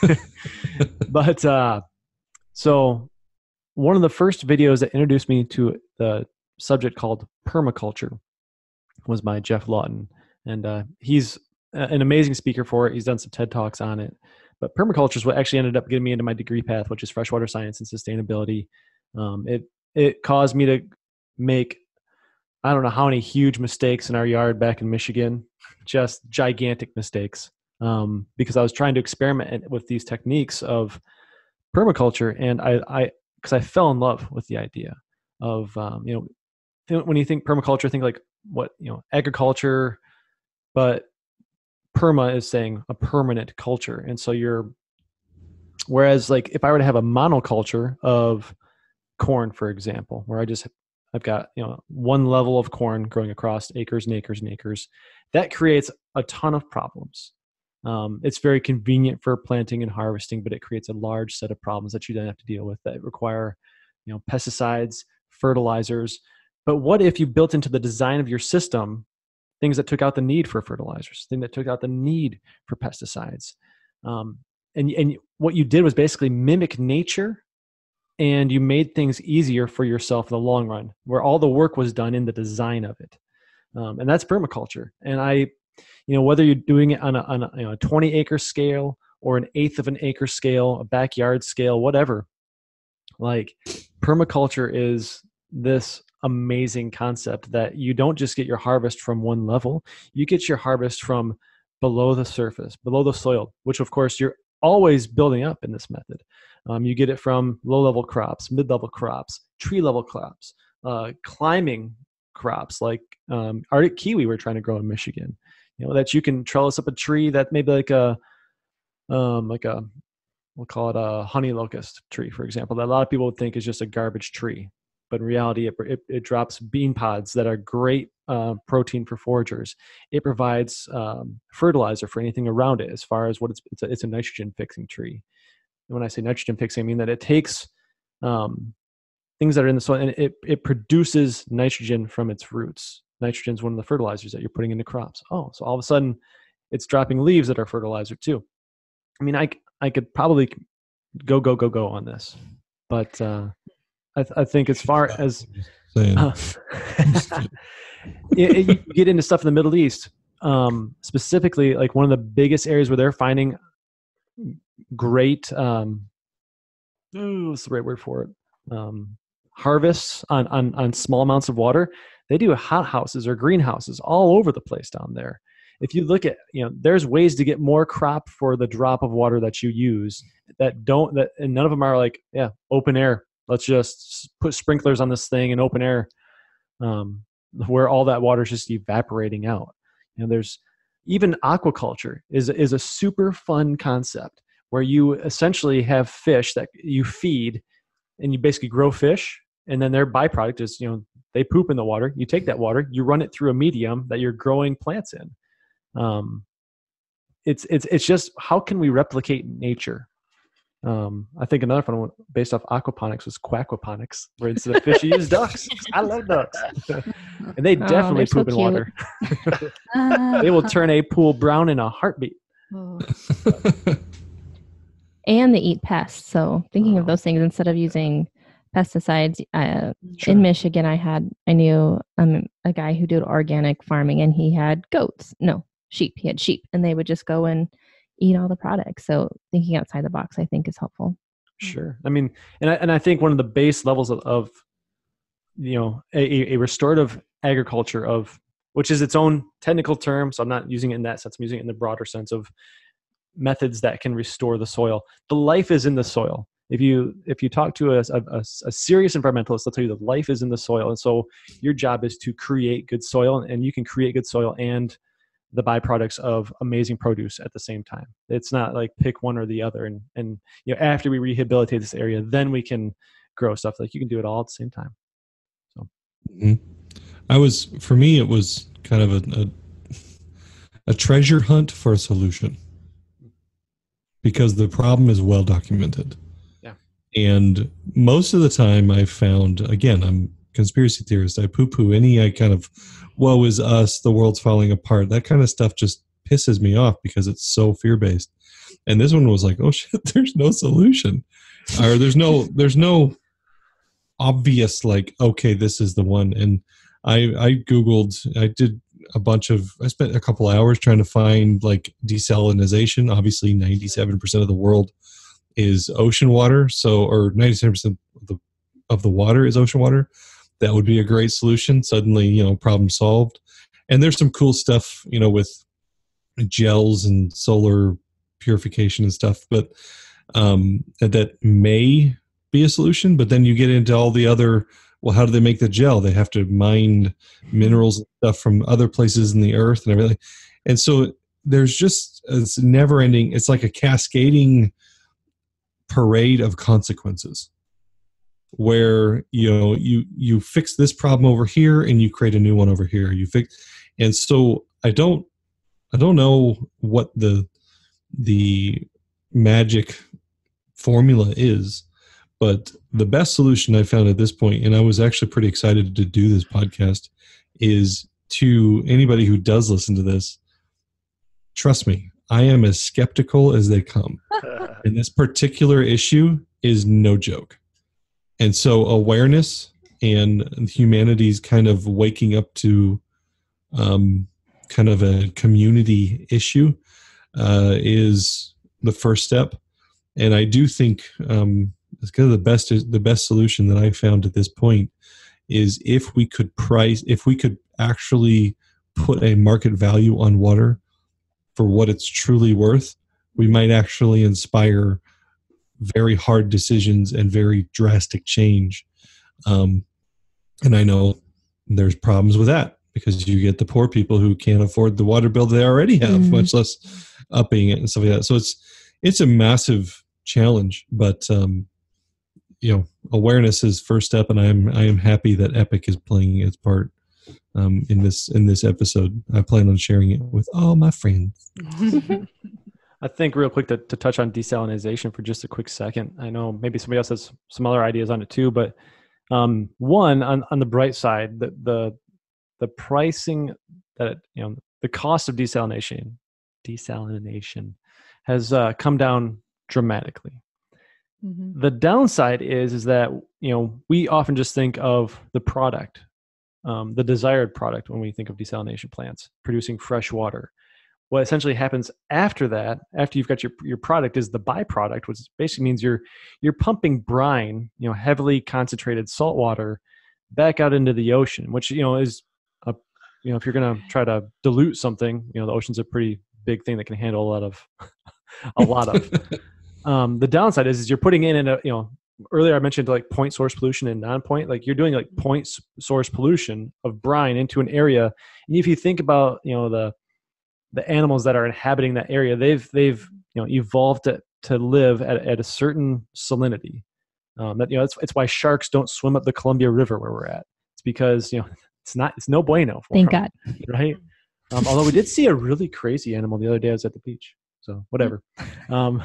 but uh, so one of the first videos that introduced me to the subject called permaculture was by Jeff Lawton. And uh, he's an amazing speaker for it. He's done some TED Talks on it. But permaculture is what actually ended up getting me into my degree path, which is freshwater science and sustainability. Um, it it caused me to make, I don't know how many huge mistakes in our yard back in Michigan, just gigantic mistakes, um, because I was trying to experiment with these techniques of permaculture. And I, I, because I fell in love with the idea of, um, you know, when you think permaculture, think like what, you know, agriculture, but perma is saying a permanent culture. And so you're, whereas like if I were to have a monoculture of corn, for example, where I just, I've got, you know, one level of corn growing across acres and acres and acres, that creates a ton of problems. Um, it's very convenient for planting and harvesting, but it creates a large set of problems that you then have to deal with that require, you know, pesticides, fertilizers. But what if you built into the design of your system things that took out the need for fertilizers, things that took out the need for pesticides. Um, and, and what you did was basically mimic nature, and you made things easier for yourself in the long run, where all the work was done in the design of it. Um, and that's permaculture. And I, you know, whether you're doing it on a, on a, you know, a twenty acre scale or an eighth of an acre scale, a backyard scale, whatever, like permaculture is this amazing concept that you don't just get your harvest from one level, you get your harvest from below the surface, below the soil, which of course you're always building up in this method. Um, you get it from low-level crops, mid-level crops, tree-level crops, uh, climbing crops like um, Arctic kiwi we're trying to grow in Michigan. You know, that you can trellis up a tree that maybe like a, um, like a, we'll call it a honey locust tree, for example, that a lot of people would think is just a garbage tree. But in reality, it, it, it drops bean pods that are great uh, protein for foragers. It provides um, fertilizer for anything around it as far as what it's, it's a, it's a nitrogen fixing tree. And when I say nitrogen fixing, I mean that it takes um, things that are in the soil and it, it produces nitrogen from its roots. Nitrogen is one of the fertilizers that you're putting into crops. Oh, so all of a sudden it's dropping leaves that are fertilizer too. I mean, I, I could probably go, go, go, go on this, but uh, I, th- I think as far as uh, you, you get into stuff in the Middle East, um, specifically, like one of the biggest areas where they're finding great, um, oh, what's the right word for it? Um, harvests on, on, on small amounts of water. They do hot houses or greenhouses all over the place down there. If you look at, you know, there's ways to get more crop for the drop of water that you use that don't, that, and none of them are like, yeah, open air. Let's just put sprinklers on this thing in open air, um, where all that water is just evaporating out. You know, there's even aquaculture is is a super fun concept where you essentially have fish that you feed, and you basically grow fish, and then their byproduct is, you know, they poop in the water. You take that water, you run it through a medium that you're growing plants in. Um, it's it's it's just how can we replicate nature? Um, I think another fun one based off aquaponics was quackaponics, where instead of fish, you use ducks. I love ducks. And they definitely oh, poop so in water. They will turn a pool brown in a heartbeat. Oh. And they eat pests. So thinking oh. of those things instead of using pesticides, uh, sure. in Michigan, I had, I knew um, a guy who did organic farming, and he had goats. No, sheep. He had sheep, and they would just go and eat all the products. So thinking outside the box, I think, is helpful. Sure. I mean, and I, and I think one of the base levels of, of you know, a, a restorative agriculture of, which is its own technical term. So I'm not using it in that sense. I'm using it in the broader sense of methods that can restore the soil. The life is in the soil. If you, if you talk to a, a, a serious environmentalist, they'll tell you the life is in the soil. And so your job is to create good soil, and you can create good soil and the byproducts of amazing produce at the same time. It's not like pick one or the other. And, and, you know, after we rehabilitate this area, then we can grow stuff. Like you can do it all at the same time. So mm-hmm. I was, for me, it was kind of a, a, a treasure hunt for a solution, because the problem is well documented. Yeah. And most of the time I found, again, I'm, conspiracy theorist. I poo-poo any I kind of woe is us, the world's falling apart. That kind of stuff just pisses me off because it's so fear-based. And this one was like, oh shit, there's no solution. Or there's no there's no obvious like, okay, this is the one. And I I Googled, I did a bunch of, I spent a couple hours trying to find like desalinization. Obviously ninety-seven percent of the world is ocean water. So, or ninety-seven percent of the, of the water is ocean water. That would be a great solution. Suddenly, you know, problem solved. And there's some cool stuff, you know, with gels and solar purification and stuff, but um, that may be a solution. But then you get into all the other, well, how do they make the gel? They have to mine minerals and stuff from other places in the earth and everything. And so there's just, it's never ending. It's like a cascading parade of consequences where, you know, you, you fix this problem over here and you create a new one over here. You fix, and so I don't, I don't know what the, the magic formula is, but the best solution I found at this point, and I was actually pretty excited to do this podcast, is to anybody who does listen to this, trust me, I am as skeptical as they come. And this particular issue is no joke. And so awareness and humanity's kind of waking up to um, kind of a community issue uh, is the first step. And I do think um, it's kind of the best the best solution that I found at this point is if we could price, if we could actually put a market value on water for what it's truly worth, we might actually inspire very hard decisions and very drastic change. Um, and I know there's problems with that because you get the poor people who can't afford the water bill they already have, mm. much less upping it and stuff like that. So it's it's a massive challenge, but um, you know, awareness is first step, and I am I am happy that Epic is playing its part um, in this in this episode. I plan on sharing it with all my friends. I think real quick to, to touch on desalinization for just a quick second. I know maybe somebody else has some other ideas on it too, but um, one on, on the bright side, the, the the pricing that you know the cost of desalination desalination has uh, come down dramatically. Mm-hmm. The downside is is that you know we often just think of the product, um, the desired product when we think of desalination plants producing fresh water. What essentially happens after that, after you've got your your product, is the byproduct, which basically means you're you're pumping brine, you know, heavily concentrated salt water, back out into the ocean, which you know is a you know if you're going to try to dilute something, you know, the ocean's a pretty big thing that can handle a lot of a lot of. Um, the downside is, is you're putting in, in a, you know, earlier I mentioned like point source pollution and non-point, like you're doing like point source pollution of brine into an area. And if you think about, you know, the, the animals that are inhabiting that area, they've, they've, you know, evolved to, to live at, at a certain salinity. Um, that, you know, it's, it's why sharks don't swim up the Columbia River where we're at. It's because, you know, it's not, it's no bueno for Thank them, God. right? Um, although we did see a really crazy animal the other day. I was at the beach, so whatever. Um,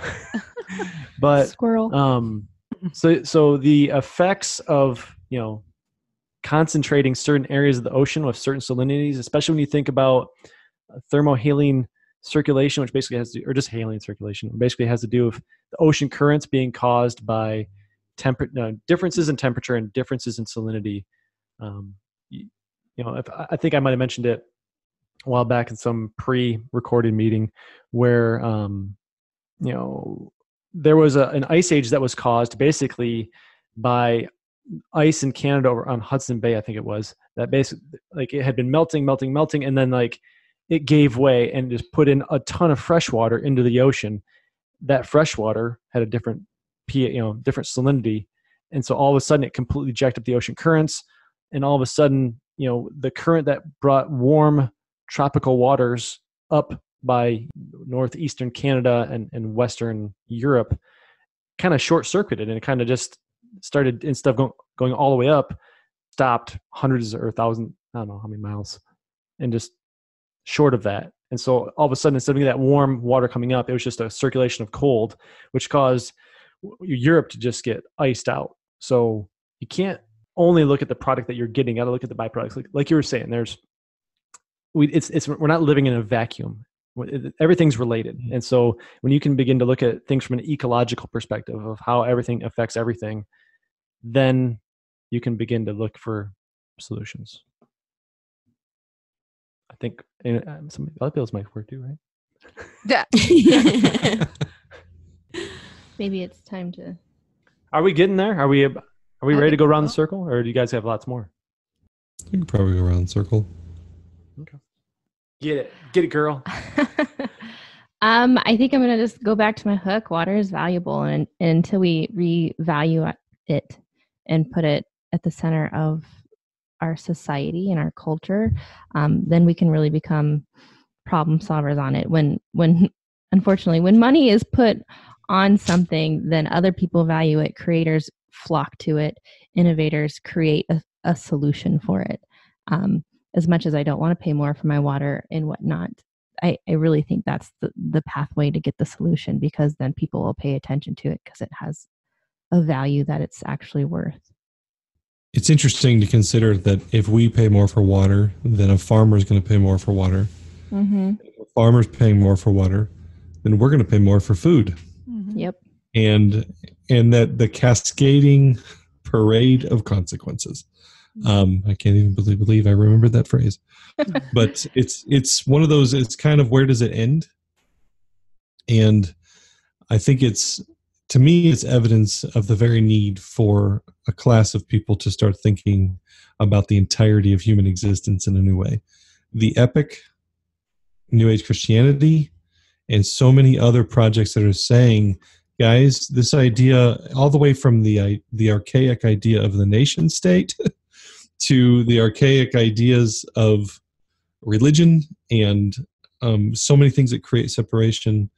but squirrel. Um, so, so the effects of you know concentrating certain areas of the ocean with certain salinities, especially when you think about thermohaline circulation, which basically has to, or just haline circulation, basically has to do with the ocean currents being caused by temper- uh, differences in temperature and differences in salinity. Um, you, you know, if, I think I might have mentioned it a while back in some pre-recorded meeting where, um, you know, there was a, an ice age that was caused basically by ice in Canada over on Hudson Bay, I think it was, that basically like it had been melting, melting, melting, and then like it gave way and just put in a ton of fresh water into the ocean. That fresh water had a different pH, you know, different salinity. And so all of a sudden it completely jacked up the ocean currents. And all of a sudden, you know, the current that brought warm tropical waters up by northeastern Canada and, and western Europe kind of short-circuited, and it kind of just started, instead of going, going all the way up, stopped hundreds or thousands, I don't know how many miles, and just short of that. And so all of a sudden, instead of that warm water coming up, it was just a circulation of cold, which caused Europe to just get iced out. So you can't only look at the product that you're getting. You got to look at the byproducts. Like, like you were saying, there's we it's it's we're not living in a vacuum. Everything's related. And so when you can begin to look at things from an ecological perspective of how everything affects everything, then you can begin to look for solutions. I think and some other bills might work too, right? Yeah. Maybe it's time to. Are we getting there? Are we are we ready to go around the circle, or do you guys have lots more? You can probably go around the circle. Okay. Get it. Get it, girl. um, I think I'm going to just go back to my hook. Water is valuable, and, and until we revalue it and put it at the center of our society and our culture, um, then we can really become problem solvers on it. When, when, unfortunately, when money is put on something, then other people value it. Creators flock to it. Innovators create a, a solution for it. Um, as much as I don't want to pay more for my water and whatnot, I, I really think that's the, the pathway to get the solution, because then people will pay attention to it because it has a value that it's actually worth. It's interesting to consider that if we pay more for water, then a farmer is going to pay more for water. Mm-hmm. If a farmer's paying more for water, then we're going to pay more for food. Mm-hmm. Yep. And and that the cascading parade of consequences. Um, I can't even believe, believe I remembered that phrase. But it's it's one of those, it's kind of, where does it end? And I think it's, to me, it's evidence of the very need for a class of people to start thinking about the entirety of human existence in a new way. The epic New Age Christianity and so many other projects that are saying, guys, this idea, all the way from the the archaic idea of the nation state to the archaic ideas of religion and um, so many things that create separation.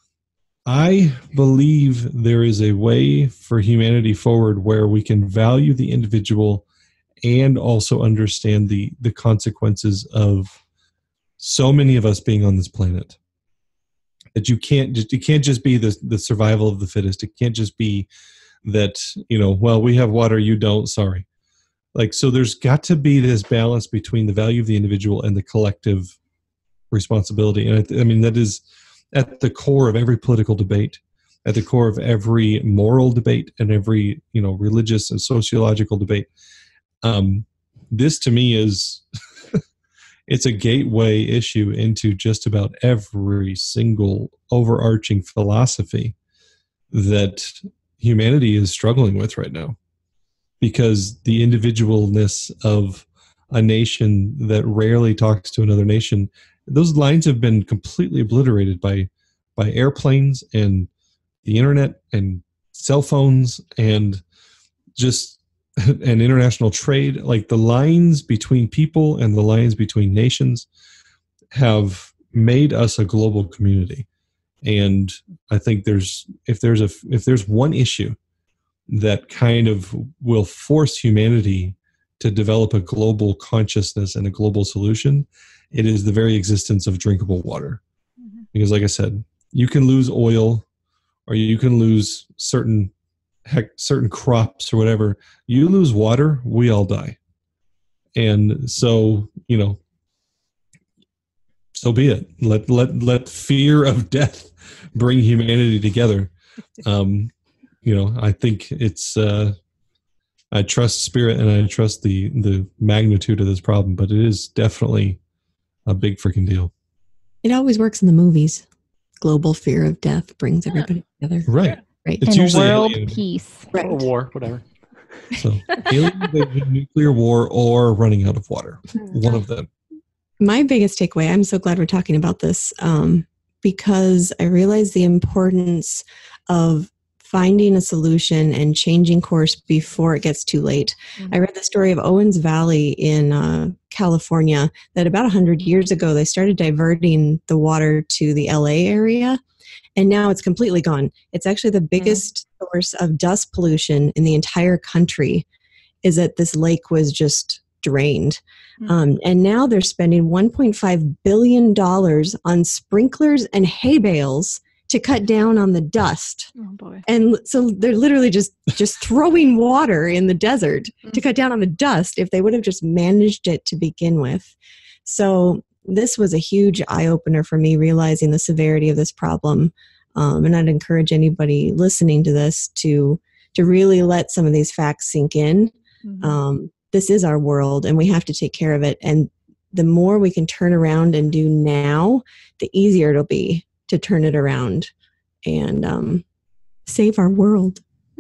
I believe there is a way for humanity forward where we can value the individual and also understand the, the consequences of so many of us being on this planet. That you can't just, it can't just be the, the survival of the fittest. It can't just be that, you know, well, we have water, you don't, sorry. Like, so there's got to be this balance between the value of the individual and the collective responsibility. And I, I mean, that is at the core of every political debate, at the core of every moral debate, and every, you know, religious and sociological debate. Um, this to me is, it's a gateway issue into just about every single overarching philosophy that humanity is struggling with right now. Because the individualness of a nation that rarely talks to another nation, those lines have been completely obliterated by by airplanes and the internet and cell phones and just and international trade. Like, the lines between people and the lines between nations have made us a global community. And I think there's if there's a if there's one issue that kind of will force humanity to develop a global consciousness and a global solution, it is the very existence of drinkable water. Mm-hmm. Because, like I said, you can lose oil, or you can lose certain heck, certain crops or whatever. You lose water, we all die. And so, you know, so be it. Let let let fear of death bring humanity together. Um, you know, I think it's. Uh, I trust spirit, and I trust the the magnitude of this problem, but it is definitely a big freaking deal. It always works in the movies. Global fear of death brings everybody together. Right. Right. It's and usually world alien. peace. Right. Or war, whatever. So, alien invasion, nuclear war, or running out of water. One of them. My biggest takeaway, I'm so glad we're talking about this, um, because I realize the importance of finding a solution and changing course before it gets too late. Mm-hmm. I read the story of Owens Valley in uh, California, that about one hundred years ago, they started diverting the water to the L A area, and now it's completely gone. It's actually the biggest mm-hmm. source of dust pollution in the entire country, is that this lake was just drained. Mm-hmm. Um, and now they're spending one point five billion dollars on sprinklers and hay bales to cut down on the dust. Oh boy. And so they're literally just just throwing water in the desert to cut down on the dust if they would have just managed it to begin with. So this was a huge eye-opener for me, realizing the severity of this problem. Um, and I'd encourage anybody listening to this to to really let some of these facts sink in. Mm-hmm. Um, this is our world, and we have to take care of it. And the more we can turn around and do now, the easier it'll be to turn it around and um, save our world.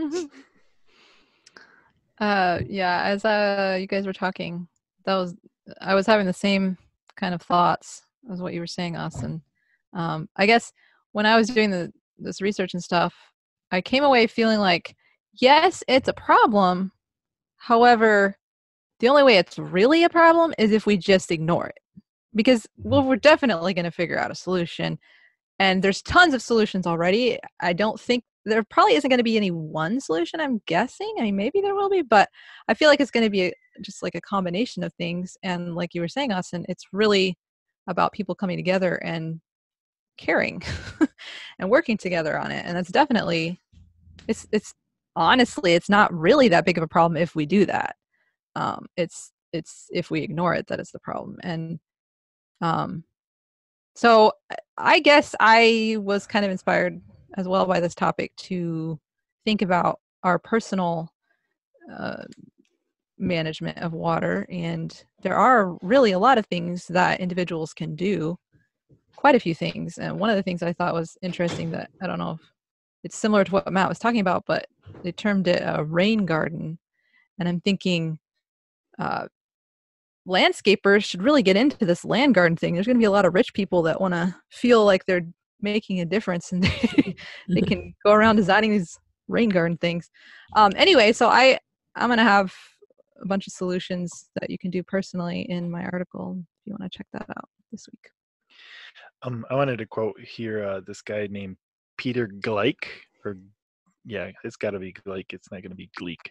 uh, yeah, as uh, you guys were talking, that was I was having the same kind of thoughts as what you were saying, Austin. Um, I guess when I was doing the this research and stuff, I came away feeling like, yes, it's a problem. However, the only way it's really a problem is if we just ignore it. Because, well, we're definitely going to figure out a solution. And there's tons of solutions already. I don't think there probably isn't going to be any one solution, I'm guessing. I mean, maybe there will be, but I feel like it's going to be a, just like a combination of things. And like you were saying, Austin, it's really about people coming together and caring and working together on it. And that's definitely, it's, it's honestly, it's not really that big of a problem if we do that. Um, it's, it's if we ignore it, that is the problem. And um, so I guess I was kind of inspired as well by this topic to think about our personal uh, management of water. And there are really a lot of things that individuals can do, quite a few things. And one of the things I thought was interesting that, I don't know if it's similar to what Matt was talking about, but they termed it a rain garden. And I'm thinking uh, landscapers should really get into this land garden thing. There's going to be a lot of rich people that want to feel like they're making a difference, and they, they can go around designing these rain garden things. Um, anyway, so I, I'm going to have a bunch of solutions that you can do personally in my article if you want to check that out this week. Um, I wanted to quote here uh, this guy named Peter Gleich, or yeah, it's got to be Gleich. It's not going to be Gleek.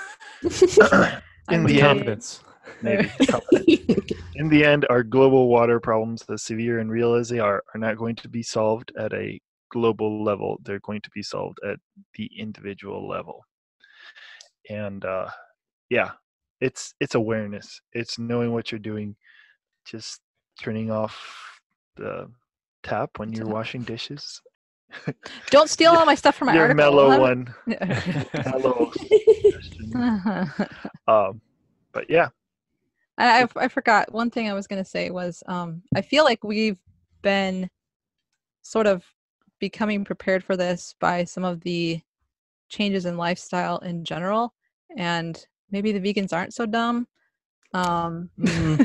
In the end, Confidence. maybe confidence. In the end, our global water problems, as severe and real as they are, are not going to be solved at a global level. They're going to be solved at the individual level. And uh, yeah, it's it's awareness. It's knowing what you're doing. Just turning off the tap when you're washing dishes. Don't steal all my stuff from my Your article. mellow one. Mellow. um, but yeah. I, I, I forgot one thing I was going to say was um, I feel like we've been sort of becoming prepared for this by some of the changes in lifestyle in general, and maybe the vegans aren't so dumb. Um, mm.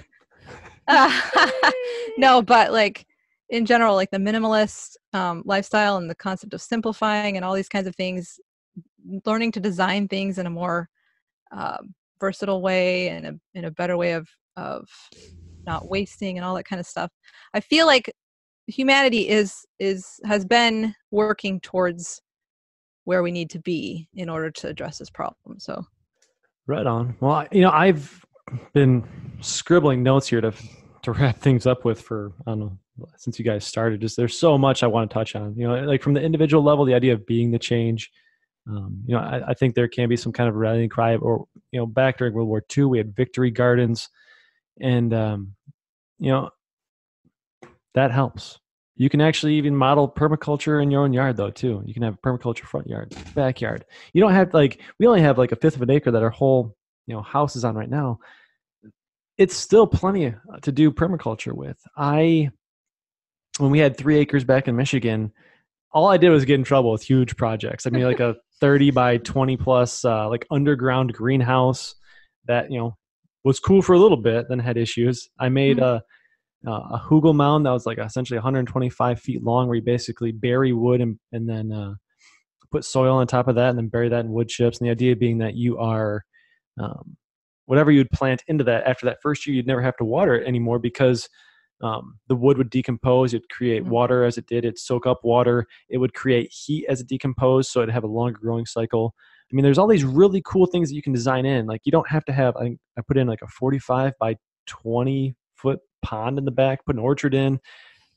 No, but like in general, like the minimalist um, lifestyle and the concept of simplifying and all these kinds of things, learning to design things in a more uh, versatile way and a, in a better way of, of not wasting and all that kind of stuff. I feel like humanity is, is, has been working towards where we need to be in order to address this problem. So. Right on. Well, you know, I've been scribbling notes here to, to wrap things up with for, I don't know, since you guys started. Just there's so much I want to touch on, you know, like from the individual level, the idea of being the change. Um, you know, I, I think there can be some kind of rallying cry, or, you know, back during World War Two, we had victory gardens, and, um, you know, that helps. You can actually even model permaculture in your own yard though, too. You can have a permaculture front yard, backyard. You don't have like, we only have like a fifth of an acre that our whole, you know, house is on right now. It's still plenty to do permaculture with. I, when we had three acres back in Michigan, all I did was get in trouble with huge projects. I mean, like a thirty by twenty plus, uh, like underground greenhouse that, you know, was cool for a little bit, then had issues. I made mm-hmm. a, a hugel mound that was like essentially one hundred twenty-five feet long, where you basically bury wood and, and then uh, put soil on top of that and then bury that in wood chips. And the idea being that you are, um, whatever you'd plant into that, after that first year, you'd never have to water it anymore, because Um, the wood would decompose. It'd create water as it did. It'd soak up water. It would create heat as it decomposed, so it'd have a longer growing cycle. I mean, there's all these really cool things that you can design in. Like, you don't have to have, I, I put in like a forty-five by twenty foot pond in the back, put an orchard in.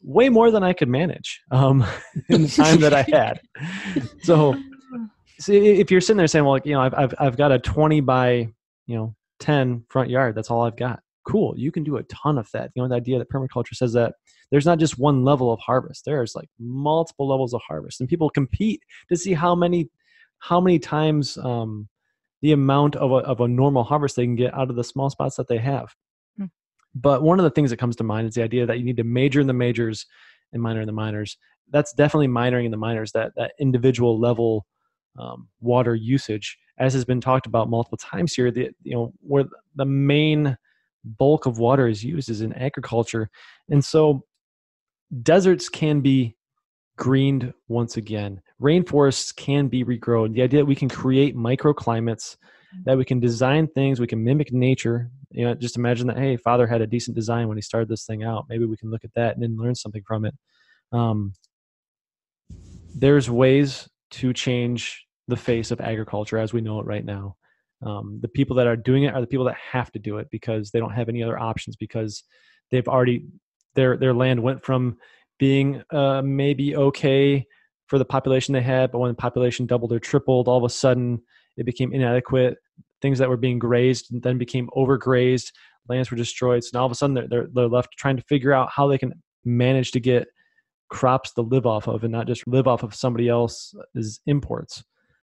way more than I could manage um, in the time that I had. So, so if you're sitting there saying, well, you know, I've, I've, I've got a twenty by, you know, ten front yard, that's all I've got. Cool. You can do a ton of that. You know, the idea that permaculture says that there's not just one level of harvest. There's like multiple levels of harvest, and people compete to see how many, how many times um, the amount of a, of a normal harvest they can get out of the small spots that they have. Hmm. But one of the things that comes to mind is the idea that you need to major in the majors and minor in the minors. That's definitely minoring in the minors, that, that individual level um, water usage, as has been talked about multiple times here, the, you know, where the main bulk of water is used is in agriculture. And so deserts can be greened once again. Rainforests can be regrown. The idea that we can create microclimates, that we can design things, we can mimic nature. You know, just imagine that, hey, Father had a decent design when he started this thing out. Maybe we can look at that and then learn something from it. Um, there's ways to change the face of agriculture as we know it right now. Um, the people that are doing it are the people that have to do it because they don't have any other options, because they've already, their their land went from being uh, maybe okay for the population they had, but when the population doubled or tripled, all of a sudden it became inadequate. Things that were being grazed then became overgrazed. Lands were destroyed. So now all of a sudden they're, they're, they're left trying to figure out how they can manage to get crops to live off of and not just live off of somebody else's imports.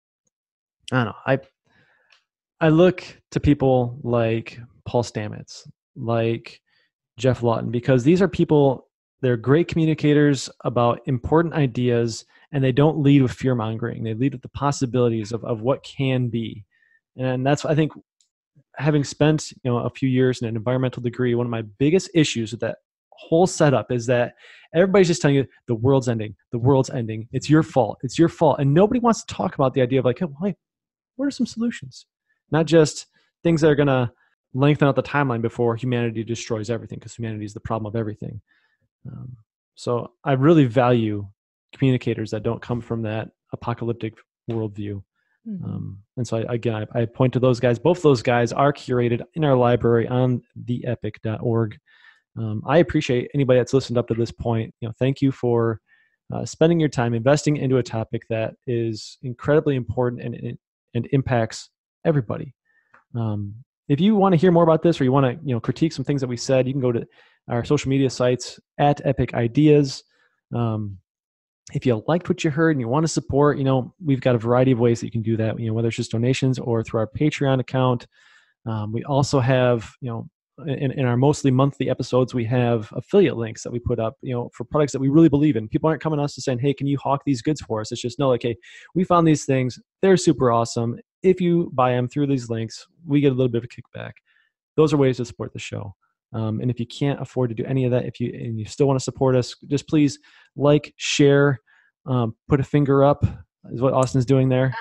I don't know. I I look to people like Paul Stamets, like Jeff Lawton, because these are people, they're great communicators about important ideas, and they don't lead with fear mongering. They lead with the possibilities of, of what can be. And that's, I think, having spent, you know, a few years in an environmental degree, one of my biggest issues with that whole setup is that everybody's just telling you the world's ending, the world's ending. It's your fault. It's your fault. And nobody wants to talk about the idea of like, oh, hey, what are some solutions? Not just things that are going to lengthen out the timeline before humanity destroys everything, because humanity is the problem of everything. Um, so I really value communicators that don't come from that apocalyptic worldview. Mm-hmm. Um, and so I, again, I, I point to those guys. Both those guys are curated in our library on the epic dot org. Um, I appreciate anybody that's listened up to this point. You know, thank you for uh, spending your time investing into a topic that is incredibly important and and impacts everybody. Um, if you want to hear more about this, or you want to, you know, critique some things that we said, you can go to our social media sites at Epic Ideas. Um, if you liked what you heard and you want to support, you know, we've got a variety of ways that you can do that. You know, whether it's just donations or through our Patreon account. Um, we also have, you know, in, in our mostly monthly episodes, we have affiliate links that we put up, you know, for products that we really believe in. People aren't coming to us and saying, hey, can you hawk these goods for us? It's just, no, like, hey, we found these things. They're super awesome. If you buy them through these links, we get a little bit of a kickback. Those are ways to support the show. Um, and if you can't afford to do any of that, if you and you still want to support us, just please like, share, um, put a finger up is what Austin's doing there.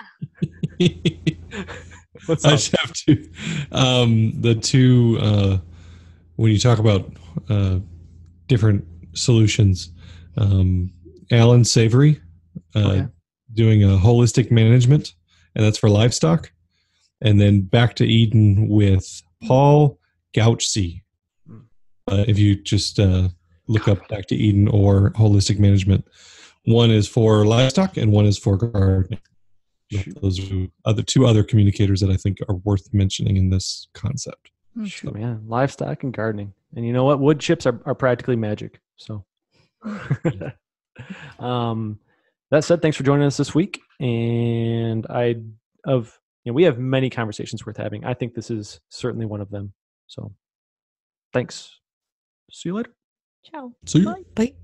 What's I up? just have to, um, the two, uh, when you talk about uh, different solutions, um, Alan Savory uh, Okay. doing a holistic management, and that's for livestock. And then Back to Eden with Paul Gauchsey. Uh, if you just uh, look up Back to Eden or holistic management, one is for livestock and one is for gardening. Those are other two other communicators that I think are worth mentioning in this concept. Shoot, man, livestock and gardening. And you know what? Wood chips are, are practically magic. So um, that said, thanks for joining us this week. And I of you know, we have many conversations worth having. I think this is certainly one of them. So thanks. See you later. Ciao. See you. Bye. Bye.